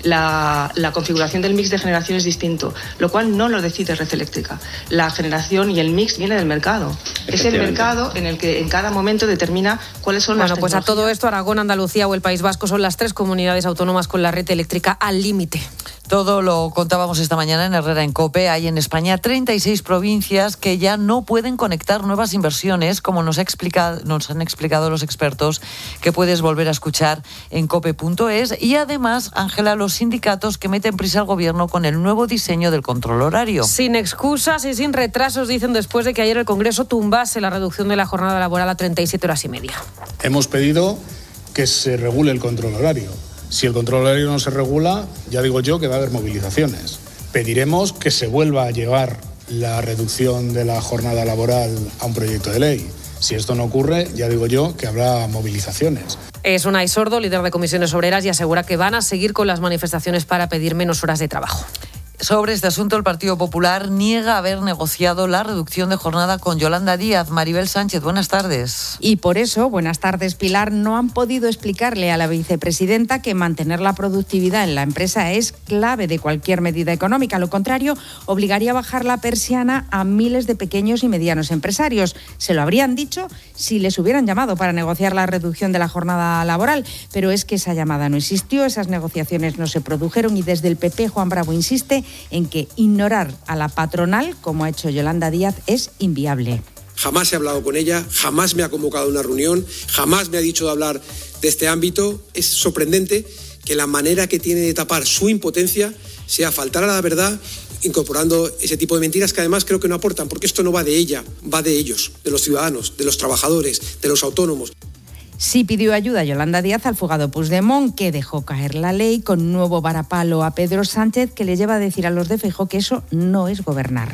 la configuración del mix de generación es distinto, lo cual no lo decide Red Eléctrica. La generación y el mix viene del mercado. Es el mercado en el que en cada momento determina cuáles son las tecnologías. Pues a todo esto, Aragón, Andalucía o el País Vasco son las 3 comunidades autónomas con la red eléctrica al límite. Todo lo contábamos esta mañana en Herrera en COPE. Hay en España 36 provincias que ya no pueden conectar nuevas inversiones, como nos han explicado los expertos, que puedes volver a escuchar en cope.es. Y además, Ángela, los sindicatos que meten prisa al gobierno con el nuevo diseño del control horario. Sin excusas y sin retrasos, dicen, después de que ayer el Congreso tumbase la reducción de la jornada laboral a 37 horas y media. Hemos pedido que se regule el control horario. Si el control horario no se regula, ya digo yo que va a haber movilizaciones. Pediremos que se vuelva a llevar la reducción de la jornada laboral a un proyecto de ley. Si esto no ocurre, ya digo yo que habrá movilizaciones. Es Unai Sordo, líder de comisiones obreras, y asegura que van a seguir con las manifestaciones para pedir menos horas de trabajo. Sobre este asunto, el Partido Popular niega haber negociado la reducción de jornada con Yolanda Díaz. Maribel Sánchez, buenas tardes. Y por eso, buenas tardes, Pilar, no han podido explicarle a la vicepresidenta que mantener la productividad en la empresa es clave de cualquier medida económica. Lo contrario, obligaría a bajar la persiana a miles de pequeños y medianos empresarios. Se lo habrían dicho si les hubieran llamado para negociar la reducción de la jornada laboral. Pero es que esa llamada no existió, esas negociaciones no se produjeron y desde el PP Juan Bravo insiste en que ignorar a la patronal, como ha hecho Yolanda Díaz, es inviable. Jamás he hablado con ella, jamás me ha convocado a una reunión, jamás me ha dicho de hablar de este ámbito. Es sorprendente que la manera que tiene de tapar su impotencia sea faltar a la verdad, incorporando ese tipo de mentiras que además creo que no aportan, porque esto no va de ella, va de ellos, de los ciudadanos, de los trabajadores, de los autónomos. Sí pidió ayuda Yolanda Díaz al fugado Puigdemont, que dejó caer la ley con un nuevo varapalo a Pedro Sánchez, que le lleva a decir a los de Feijóo que eso no es gobernar.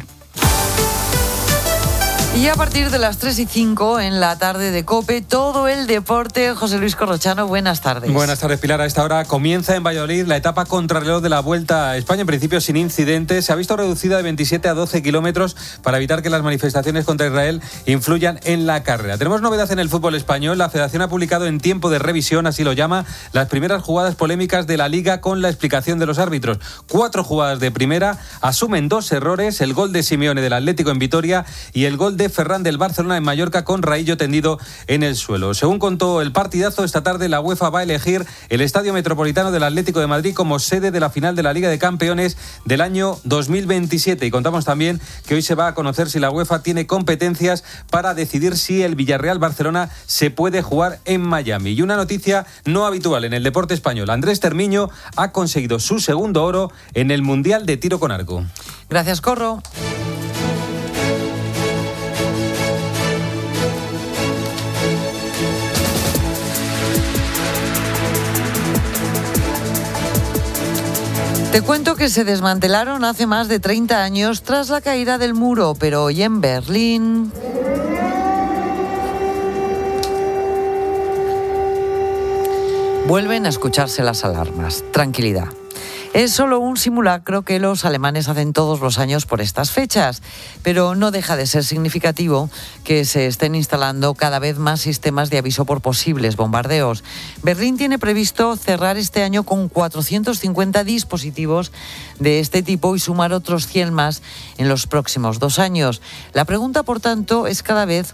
Y a partir de las 3:05 en la tarde de COPE, todo el deporte. José Luis Corrochano, buenas tardes. Buenas tardes, Pilar. A esta hora comienza en Valladolid la etapa contrarreloj de la Vuelta a España, en principio sin incidentes. Se ha visto reducida de 27 a 12 kilómetros para evitar que las manifestaciones contra Israel influyan en la carrera. Tenemos novedad en el fútbol español. La Federación ha publicado en tiempo de revisión, así lo llama, las primeras jugadas polémicas de la Liga con la explicación de los árbitros. 4 jugadas de primera, asumen 2 errores, el gol de Simeone del Atlético en Vitoria y el gol de Ferran del Barcelona en Mallorca con Raillo tendido en el suelo. Según contó el partidazo, esta tarde la UEFA va a elegir el Estadio Metropolitano del Atlético de Madrid como sede de la final de la Liga de Campeones del año 2027. Y contamos también que hoy se va a conocer si la UEFA tiene competencias para decidir si el Villarreal-Barcelona se puede jugar en Miami. Y una noticia no habitual en el deporte español. Andrés Termiño ha conseguido su segundo oro en el Mundial de Tiro con Arco. Gracias, Corro. Te cuento que se desmantelaron hace más de 30 años tras la caída del muro, pero hoy en Berlín vuelven a escucharse las alarmas. Tranquilidad. Es solo un simulacro que los alemanes hacen todos los años por estas fechas, pero no deja de ser significativo que se estén instalando cada vez más sistemas de aviso por posibles bombardeos. Berlín tiene previsto cerrar este año con 450 dispositivos de este tipo y sumar otros 100 más en los próximos 2 años. La pregunta, por tanto, es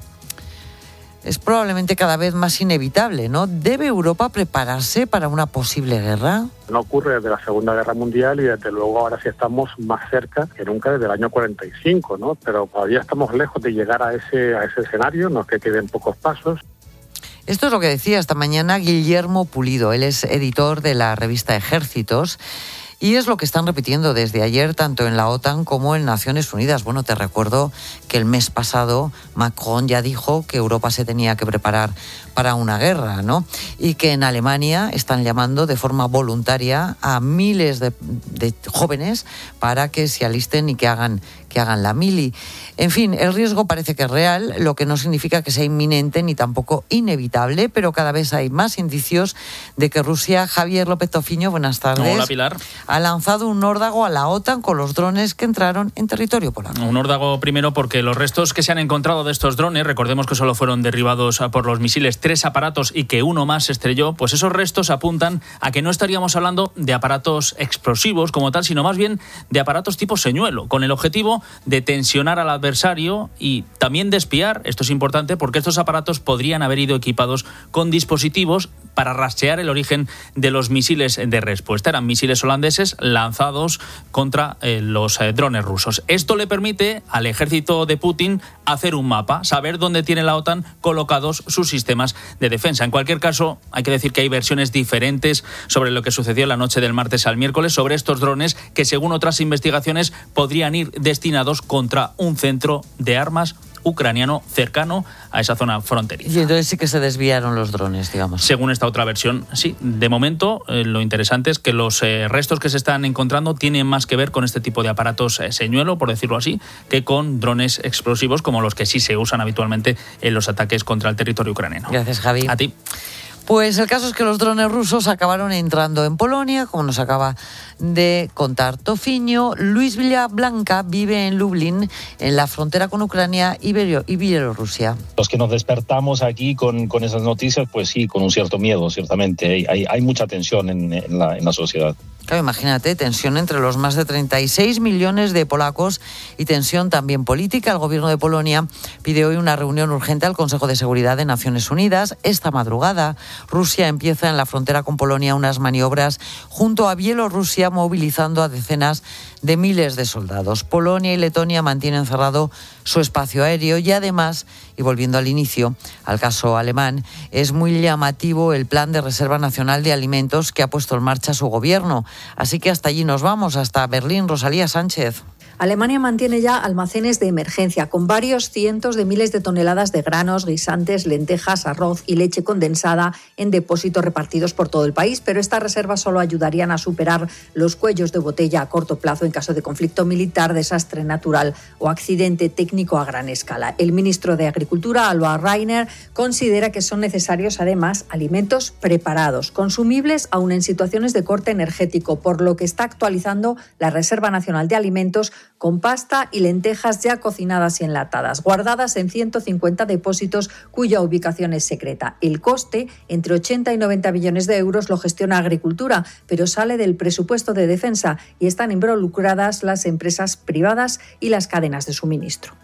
probablemente cada vez más inevitable, ¿no? ¿Debe Europa prepararse para una posible guerra? No ocurre desde la Segunda Guerra Mundial y desde luego ahora sí estamos más cerca que nunca desde el año 45, ¿no? Pero todavía estamos lejos de llegar a ese escenario, nos queden pocos pasos. Esto es lo que decía esta mañana Guillermo Pulido. Él es editor de la revista Ejércitos. Y es lo que están repitiendo desde ayer, tanto en la OTAN como en Naciones Unidas. Bueno, te recuerdo que el mes pasado Macron ya dijo que Europa se tenía que preparar para una guerra, ¿no? Y que en Alemania están llamando de forma voluntaria a miles de jóvenes para que se alisten y que hagan la mili. En fin, el riesgo parece que es real, lo que no significa que sea inminente ni tampoco inevitable, pero cada vez hay más indicios de que Rusia, Javier López Tofiño, buenas tardes. Hola, Pilar. Ha lanzado un órdago a la OTAN con los drones que entraron en territorio polaco. Un órdago primero porque los restos que se han encontrado de estos drones, recordemos que solo fueron derribados por los misiles 3 aparatos y que uno más se estrelló, pues esos restos apuntan a que no estaríamos hablando de aparatos explosivos como tal, sino más bien de aparatos tipo señuelo, con el objetivo de tensionar al adversario y también de espiar. Esto es importante porque estos aparatos podrían haber ido equipados con dispositivos para rastrear el origen de los misiles de respuesta. Eran misiles holandeses lanzados contra los drones rusos. Esto le permite al ejército de Putin hacer un mapa, saber dónde tiene la OTAN colocados sus sistemas de defensa. En cualquier caso, hay que decir que hay versiones diferentes sobre lo que sucedió la noche del martes al miércoles sobre estos drones que, según otras investigaciones, podrían ir destinados contra un centro de armas ucraniano cercano a esa zona fronteriza. Y entonces sí que se desviaron los drones, digamos. Según esta otra versión, sí. De momento, lo interesante es que los restos que se están encontrando tienen más que ver con este tipo de aparatos señuelo, por decirlo así, que con drones explosivos como los que sí se usan habitualmente en los ataques contra el territorio ucraniano. Gracias, Javi. A ti. Pues el caso es que los drones rusos acabaron entrando en Polonia, como nos acaba de contar Tofiño. Luis Villablanca vive en Lublin, en la frontera con Ucrania y Bielorrusia. Los que nos despertamos aquí con esas noticias, pues sí, con un cierto miedo, ciertamente. Hay mucha tensión en la sociedad. Claro, imagínate, tensión entre los más de 36 millones de polacos y tensión también política. El gobierno de Polonia pide hoy una reunión urgente al Consejo de Seguridad de Naciones Unidas. Esta madrugada, Rusia empieza en la frontera con Polonia unas maniobras junto a Bielorrusia, movilizando a decenas de miles de soldados. Polonia y Letonia mantienen cerrado su espacio aéreo y además, y volviendo al inicio, al caso alemán, es muy llamativo el plan de Reserva Nacional de Alimentos que ha puesto en marcha su gobierno. Así que hasta allí nos vamos, hasta Berlín. Rosalía Sánchez. Alemania mantiene ya almacenes de emergencia con varios cientos de miles de toneladas de granos, guisantes, lentejas, arroz y leche condensada en depósitos repartidos por todo el país, pero estas reservas solo ayudarían a superar los cuellos de botella a corto plazo en caso de conflicto militar, desastre natural o accidente técnico a gran escala. El ministro de Agricultura, Alba Reiner, considera que son necesarios además alimentos preparados, consumibles aún en situaciones de corte energético, por lo que está actualizando la Reserva Nacional de Alimentos con pasta y lentejas ya cocinadas y enlatadas, guardadas en 150 depósitos cuya ubicación es secreta. El coste, entre 80 y 90 millones de euros, lo gestiona Agricultura, pero sale del presupuesto de defensa y están involucradas las empresas privadas y las cadenas de suministro.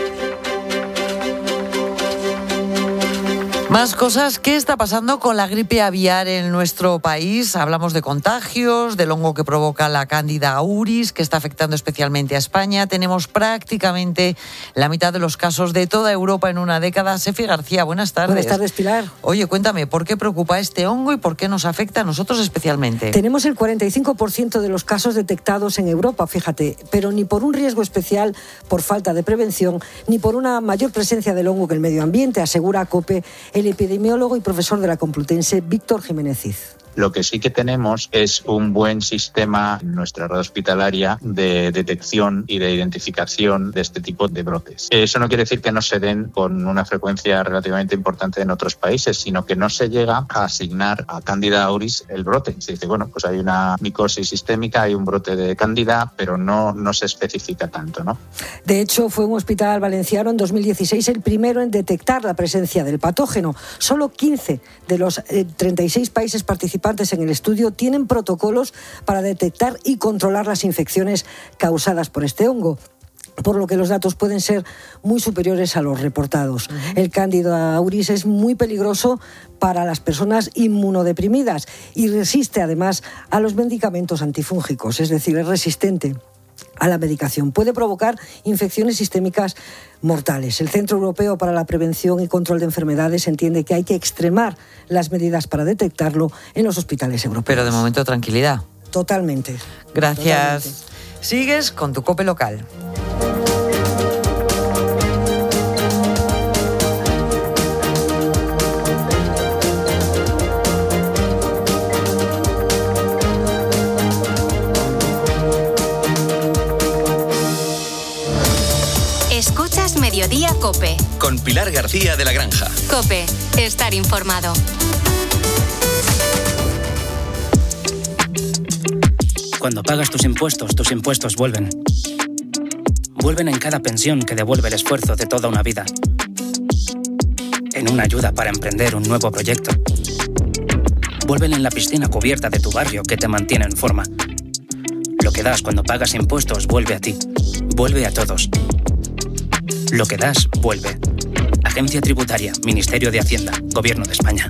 Más cosas. ¿Qué está pasando con la gripe aviar en nuestro país? Hablamos de contagios, del hongo que provoca la Candida auris, que está afectando especialmente a España. Tenemos prácticamente la mitad de los casos de toda Europa en una década. Sefi García, buenas tardes. Buenas tardes, Pilar. Oye, cuéntame, ¿por qué preocupa este hongo y por qué nos afecta a nosotros especialmente? Tenemos el 45% de los casos detectados en Europa, fíjate, pero ni por un riesgo especial, por falta de prevención, ni por una mayor presencia del hongo que el medio ambiente, asegura COPE el epidemiólogo y profesor de la Complutense, Víctor Jiménez Cid. Lo que sí que tenemos es un buen sistema en nuestra red hospitalaria de detección y de identificación de este tipo de brotes. Eso no quiere decir que no se den con una frecuencia relativamente importante en otros países, sino que no se llega a asignar a Candida auris el brote. Se dice, bueno, pues hay una micosis sistémica, hay un brote de Candida, pero no se especifica tanto, ¿no? De hecho, fue un hospital valenciano en 2016 el primero en detectar la presencia del patógeno. Solo 15 de los 36 países participantes en el estudio tienen protocolos para detectar y controlar las infecciones causadas por este hongo, por lo que los datos pueden ser muy superiores a los reportados. El Candida auris es muy peligroso para las personas inmunodeprimidas y resiste además a los medicamentos antifúngicos, es decir, es resistente a la medicación. Puede provocar infecciones sistémicas mortales. El Centro Europeo para la Prevención y Control de Enfermedades entiende que hay que extremar las medidas para detectarlo en los hospitales europeos. Pero de momento tranquilidad. Totalmente. Gracias. Totalmente. Sigues con tu COPE local. Escuchas Mediodía COPE. Con Pilar García de la Granja. COPE. Estar informado. Cuando pagas tus impuestos vuelven. Vuelven en cada pensión que devuelve el esfuerzo de toda una vida. En una ayuda para emprender un nuevo proyecto. Vuelven en la piscina cubierta de tu barrio que te mantiene en forma. Lo que das cuando pagas impuestos vuelve a ti. Vuelve a todos. Lo que das vuelve. Agencia Tributaria, Ministerio de Hacienda, Gobierno de España.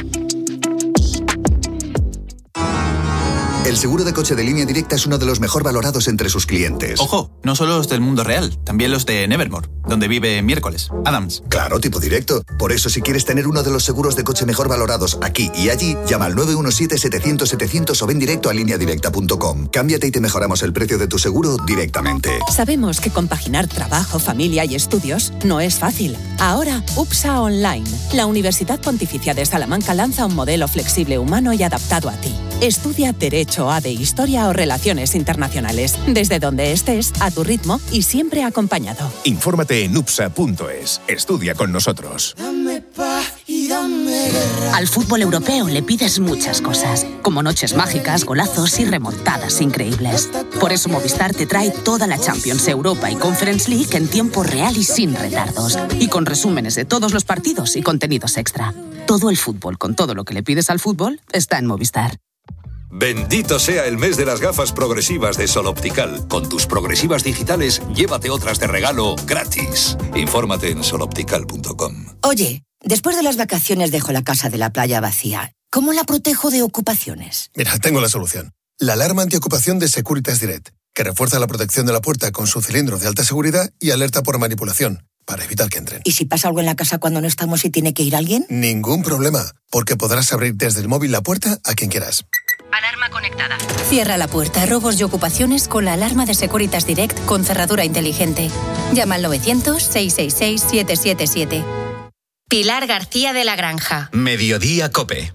El seguro de coche de Línea Directa es uno de los mejor valorados entre sus clientes. Ojo, no solo los del mundo real, también los de Nevermore, donde vive Miércoles, Adams. Claro, tipo directo. Por eso, si quieres tener uno de los seguros de coche mejor valorados aquí y allí, llama al 917-700-700 o ven directo a lineadirecta.com. Cámbiate y te mejoramos el precio de tu seguro directamente. Sabemos que compaginar trabajo, familia y estudios no es fácil. Ahora, UPSA Online. La Universidad Pontificia de Salamanca lanza un modelo flexible, humano y adaptado a ti. Estudia Derecho, ADE, Historia o Relaciones Internacionales. Desde donde estés, a tu ritmo y siempre acompañado. Infórmate en upsa.es. Estudia con nosotros. Al fútbol europeo le pides muchas cosas, como noches mágicas, golazos y remontadas increíbles. Por eso Movistar te trae toda la Champions, Europa y Conference League en tiempo real y sin retardos. Y con resúmenes de todos los partidos y contenidos extra. Todo el fútbol, con todo lo que le pides al fútbol, está en Movistar. Bendito sea el mes de las gafas progresivas de Sol Optical. Con tus progresivas digitales, llévate otras de regalo gratis. Infórmate en soloptical.com. Oye, después de las vacaciones dejo la casa de la playa vacía. ¿Cómo la protejo de ocupaciones? Mira, tengo la solución. La alarma antiocupación de Securitas Direct, que refuerza la protección de la puerta con su cilindro de alta seguridad y alerta por manipulación, para evitar que entren. ¿Y si pasa algo en la casa cuando no estamos y tiene que ir alguien? Ningún problema, porque podrás abrir desde el móvil la puerta a quien quieras. Alarma conectada. Cierra la puerta a robos y ocupaciones con la alarma de Securitas Direct con cerradura inteligente. Llama al 900-666-777. Pilar García de la Granja. Mediodía COPE.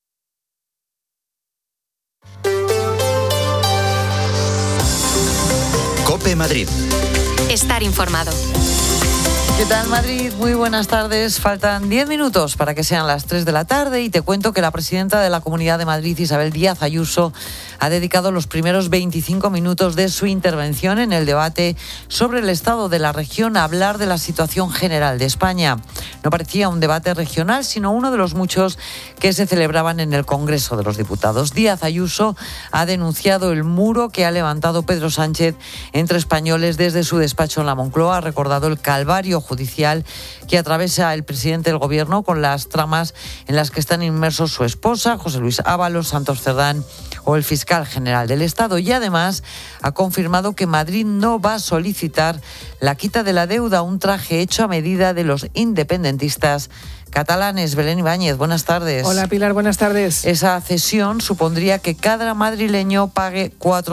COPE Madrid. Estar informado. ¿Qué tal, Madrid? Muy buenas tardes. Faltan 10 minutos para que sean las 3 de la tarde y te cuento que la presidenta de la Comunidad de Madrid, Isabel Díaz Ayuso, ha dedicado los primeros 25 minutos de su intervención en el debate sobre el estado de la región a hablar de la situación general de España. No parecía un debate regional, sino uno de los muchos que se celebraban en el Congreso de los Diputados. Díaz Ayuso ha denunciado el muro que ha levantado Pedro Sánchez entre españoles desde su despacho en la Moncloa. Ha recordado el calvario judicial que atraviesa el presidente del Gobierno con las tramas en las que están inmersos su esposa, José Luis Ábalos, Santos Cerdán o el fiscal general del Estado. Y además ha confirmado que Madrid no va a solicitar la quita de la deuda, un traje hecho a medida de los independentistas catalanes. Belén Ibáñez, buenas tardes. Hola Pilar, buenas tardes. Esa cesión supondría que cada madrileño pague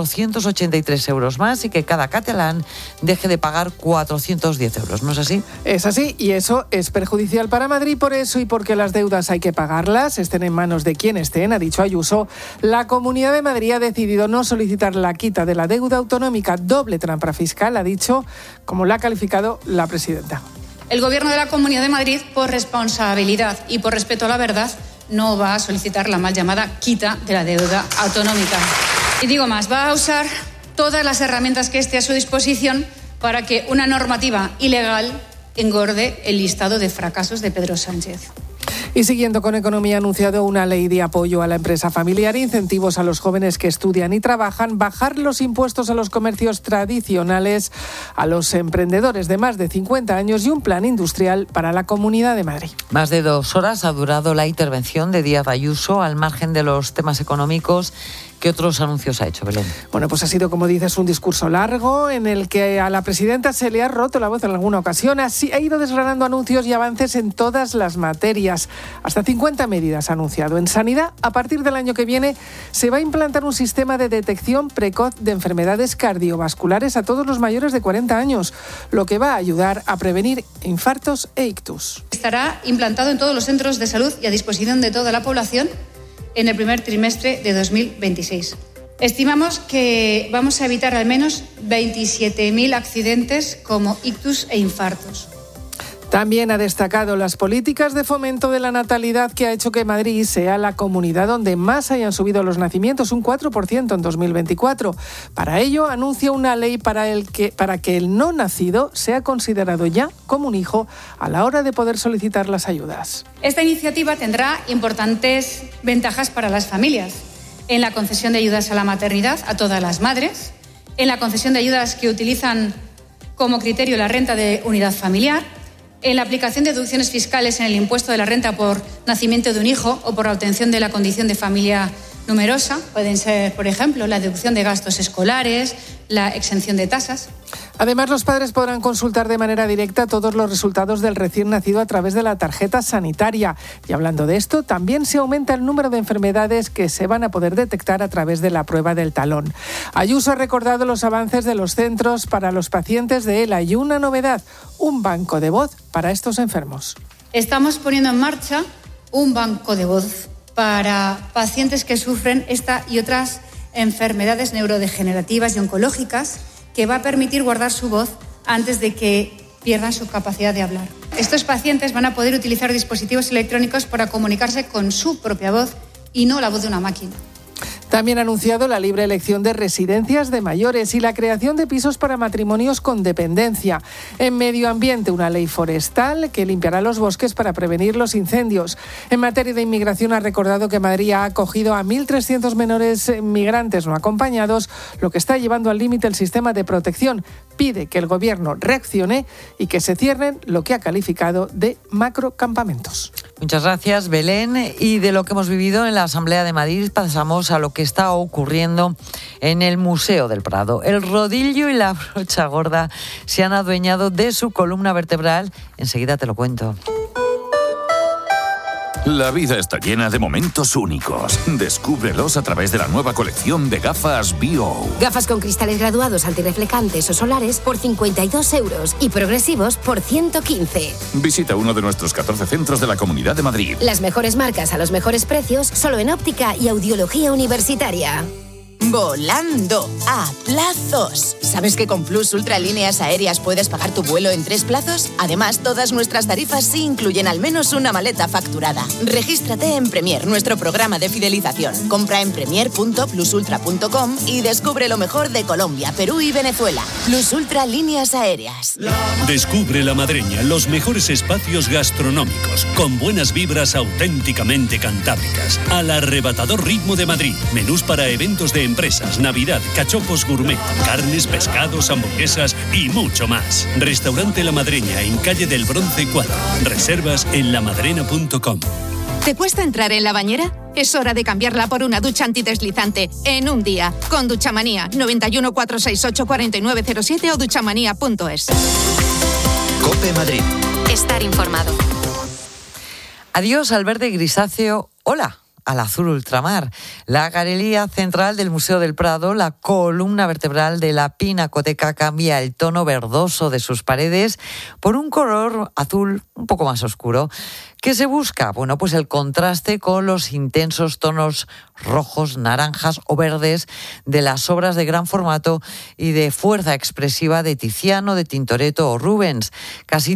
483 euros más y que cada catalán deje de pagar 410 euros, ¿no es así? Es así, y eso es perjudicial para Madrid. Por eso y porque las deudas hay que pagarlas, estén en manos de quien estén, ha dicho Ayuso, la Comunidad de Madrid ha decidido no solicitar la quita de la deuda autonómica, doble trampa fiscal, ha dicho, como la ha calificado la presidenta. El Gobierno de la Comunidad de Madrid, por responsabilidad y por respeto a la verdad, no va a solicitar la mal llamada quita de la deuda autonómica. Y digo más, va a usar todas las herramientas que esté a su disposición para que una normativa ilegal engorde el listado de fracasos de Pedro Sánchez. Y siguiendo con economía, ha anunciado una ley de apoyo a la empresa familiar, incentivos a los jóvenes que estudian y trabajan, bajar los impuestos a los comercios tradicionales, a los emprendedores de más de 50 años y un plan industrial para la Comunidad de Madrid. Más de 2 horas ha durado la intervención de Díaz Ayuso, al margen de los temas económicos. ¿Qué otros anuncios ha hecho, Belén? Bueno, pues ha sido, como dices, un discurso largo en el que a la presidenta se le ha roto la voz en alguna ocasión. Así ha ido desgranando anuncios y avances en todas las materias. Hasta 50 medidas ha anunciado. En sanidad, a partir del año que viene, se va a implantar un sistema de detección precoz de enfermedades cardiovasculares a todos los mayores de 40 años, lo que va a ayudar a prevenir infartos e ictus. Estará implantado en todos los centros de salud y a disposición de toda la población en el primer trimestre de 2026. Estimamos que vamos a evitar al menos 27.000 accidentes como ictus e infartos. También ha destacado las políticas de fomento de la natalidad, que ha hecho que Madrid sea la comunidad donde más hayan subido los nacimientos, un 4% en 2024. Para ello, anuncia una ley para que el no nacido sea considerado ya como un hijo a la hora de poder solicitar las ayudas. Esta iniciativa tendrá importantes ventajas para las familias, en la concesión de ayudas a la maternidad a todas las madres, en la concesión de ayudas que utilizan como criterio la renta de unidad familiar, en la aplicación de deducciones fiscales en el impuesto de la renta por nacimiento de un hijo o por la obtención de la condición de familia numerosa. Pueden ser, por ejemplo, la deducción de gastos escolares, la exención de tasas. Además, los padres podrán consultar de manera directa todos los resultados del recién nacido a través de la tarjeta sanitaria. Y hablando de esto, también se aumenta el número de enfermedades que se van a poder detectar a través de la prueba del talón. Ayuso ha recordado los avances de los centros para los pacientes de ELA y una novedad, un banco de voz para estos enfermos. Estamos poniendo en marcha un banco de voz para pacientes que sufren esta y otras enfermedades neurodegenerativas y oncológicas, que va a permitir guardar su voz antes de que pierdan su capacidad de hablar. Estos pacientes van a poder utilizar dispositivos electrónicos para comunicarse con su propia voz y no la voz de una máquina. También ha anunciado la libre elección de residencias de mayores y la creación de pisos para matrimonios con dependencia. En medio ambiente, una ley forestal que limpiará los bosques para prevenir los incendios. En materia de inmigración, ha recordado que Madrid ha acogido a 1.300 menores migrantes no acompañados, lo que está llevando al límite el sistema de protección. Pide que el Gobierno reaccione y que se cierren lo que ha calificado de macrocampamentos. Muchas gracias, Belén. Y de lo que hemos vivido en la Asamblea de Madrid pasamos a lo que está ocurriendo en el Museo del Prado. El rodillo y la brocha gorda se han adueñado de su columna vertebral. Enseguida te lo cuento. La vida está llena de momentos únicos. Descúbrelos a través de la nueva colección de gafas BO. Gafas con cristales graduados antirreflejantes o solares por 52 euros y progresivos por 115. Visita uno de nuestros 14 centros de la Comunidad de Madrid. Las mejores marcas a los mejores precios, solo en óptica y audiología universitaria. Volando a plazos. ¿Sabes que con Plus Ultra Líneas Aéreas puedes pagar tu vuelo en 3 plazos? Además, todas nuestras tarifas sí incluyen al menos una maleta facturada. Regístrate en Premier, nuestro programa de fidelización. Compra en premier.plusultra.com y descubre lo mejor de Colombia, Perú y Venezuela. Plus Ultra Líneas Aéreas. Descubre La Madreña, los mejores espacios gastronómicos, con buenas vibras auténticamente cantábricas. Al arrebatador ritmo de Madrid. Menús para eventos de empresas, Navidad, cachopos gourmet, carnes, pescados, hamburguesas y mucho más. Restaurante La Madreña en Calle del Bronce 4. Reservas en lamadrena.com. ¿Te cuesta entrar en la bañera? Es hora de cambiarla por una ducha antideslizante en un día. Con Duchamanía, 91 468 4907 o duchamanía.es. COPE Madrid. Estar informado. Adiós al verde grisáceo, hola al azul ultramar. La galería central del Museo del Prado, la columna vertebral de la Pinacoteca, cambia el tono verdoso de sus paredes por un color azul un poco más oscuro. ¿Qué se busca? Bueno, pues el contraste con los intensos tonos rojos, naranjas o verdes de las obras de gran formato y de fuerza expresiva de Tiziano, de Tintoretto o Rubens. Casi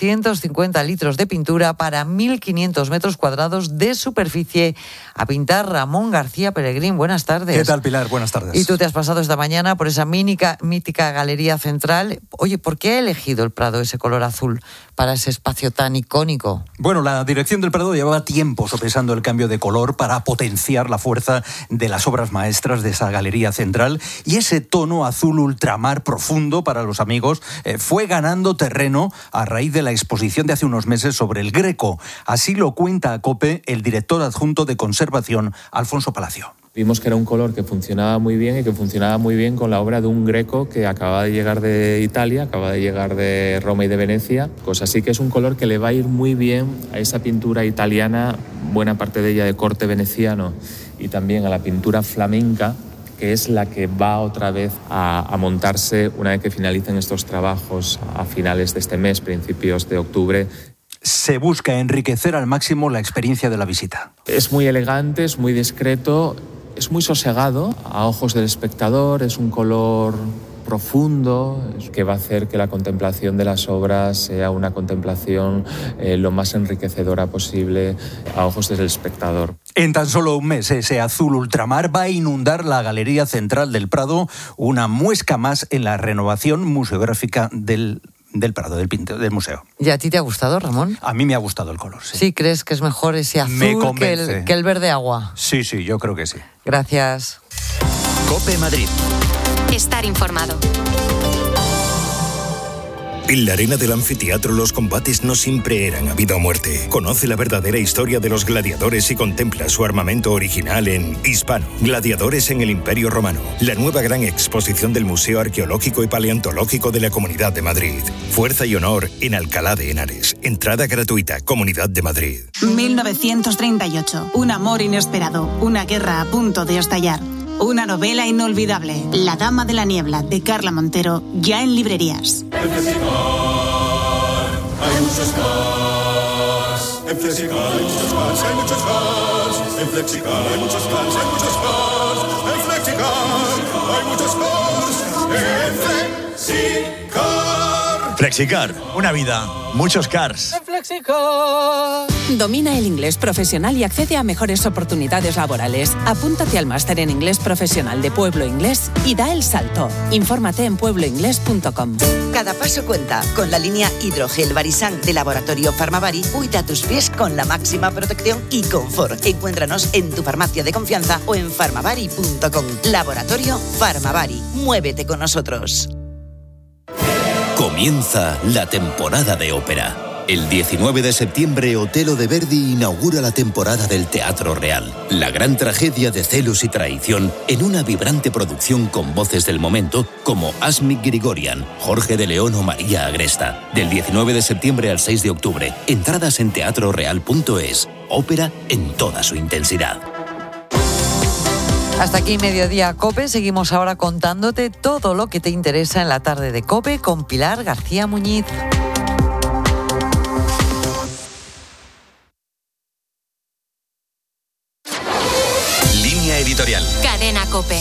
250 litros de pintura para 1.500 metros cuadrados de superficie a pintar. Ramón García Peregrín, buenas tardes. ¿Qué tal, Pilar? Buenas tardes. Y tú te has pasado esta mañana por esa mítica galería central. Oye, ¿por qué ha elegido el Prado ese color azul para ese espacio tan icónico? Bueno, la dirección del Prado llevaba tiempo sopesando el cambio de color para potenciar la fuerza de las obras maestras de esa galería central, y ese tono azul ultramar profundo para los amigos fue ganando terreno a raíz de la exposición de hace unos meses sobre el Greco. Así lo cuenta a COPE el director adjunto de conservación, Alfonso Palacio. Vimos que era un color que funcionaba muy bien y que funcionaba muy bien con la obra de un Greco que acaba de llegar de Italia, acaba de llegar de Roma y de Venecia. Pues así que es un color que le va a ir muy bien a esa pintura italiana, buena parte de ella de corte veneciano, y también a la pintura flamenca, que es la que va otra vez a montarse una vez que finalicen estos trabajos a finales de este mes, principios de octubre. Se busca enriquecer al máximo la experiencia de la visita. Es muy elegante, es muy discreto, es muy sosegado a ojos del espectador, es un color profundo que va a hacer que la contemplación de las obras sea una contemplación lo más enriquecedora posible a ojos del espectador. En tan solo un mes, ese azul ultramar va a inundar la Galería Central del Prado, una muesca más en la renovación museográfica del Prado, del museo. ¿Y a ti te ha gustado, Ramón? A mí me ha gustado el color, sí. ¿Sí crees que es mejor ese azul que el verde agua? Sí, yo creo que sí. Gracias. COPE Madrid. Estar informado. En la arena del anfiteatro los combates no siempre eran a vida o muerte. Conoce la verdadera historia de los gladiadores y contempla su armamento original en Hispano, Gladiadores en el Imperio Romano. La nueva gran exposición del Museo Arqueológico y Paleontológico de la Comunidad de Madrid. Fuerza y honor en Alcalá de Henares. Entrada gratuita. Comunidad de Madrid. 1938. Un amor inesperado. Una guerra a punto de estallar. Una novela inolvidable, La Dama de la Niebla, de Carla Montero, ya en librerías. En Flexicar hay muchos cars. En Flexicar hay muchos cars, hay muchos cars. En Flexicar hay muchos cars, hay muchos cars. En Flexicar hay muchos cars. En Flexicar. Flexicar, una vida, muchos cars. Domina el inglés profesional y accede a mejores oportunidades laborales. Apúntate al máster en inglés profesional de Pueblo Inglés y da el salto. Infórmate en puebloinglés.com. Cada paso cuenta. Con la línea Hidrogel Barisan de Laboratorio Farmavari, cuida tus pies con la máxima protección y confort. Encuéntranos en tu farmacia de confianza o en farmavari.com. Laboratorio Farmavari. Muévete con nosotros. Comienza la temporada de ópera. El 19 de septiembre, Otelo de Verdi inaugura la temporada del Teatro Real. La gran tragedia de celos y traición en una vibrante producción con voces del momento como Asmik Grigorian, Jorge de León o María Agresta. Del 19 de septiembre al 6 de octubre. Entradas en teatroreal.es. Ópera en toda su intensidad. Hasta aquí Mediodía COPE. Seguimos ahora contándote todo lo que te interesa en la tarde de COPE con Pilar García Muñiz. Línea editorial. Cadena COPE.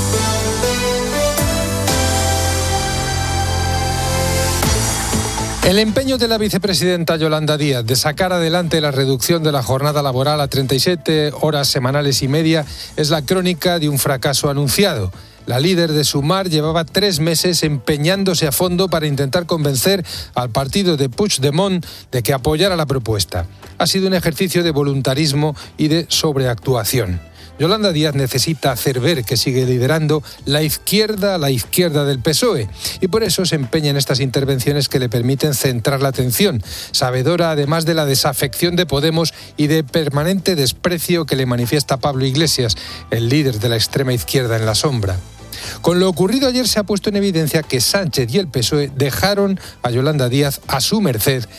El empeño de la vicepresidenta Yolanda Díaz de sacar adelante la reducción de la jornada laboral a 37 horas semanales y media es la crónica de un fracaso anunciado. La líder de Sumar llevaba 3 meses empeñándose a fondo para intentar convencer al partido de Puigdemont de que apoyara la propuesta. Ha sido un ejercicio de voluntarismo y de sobreactuación. Yolanda Díaz necesita hacer ver que sigue liderando la izquierda del PSOE, y por eso se empeña en estas intervenciones que le permiten centrar la atención, sabedora además de la desafección de Podemos y de permanente desprecio que le manifiesta Pablo Iglesias, el líder de la extrema izquierda en la sombra. Con lo ocurrido ayer se ha puesto en evidencia que Sánchez y el PSOE dejaron a Yolanda Díaz a su merced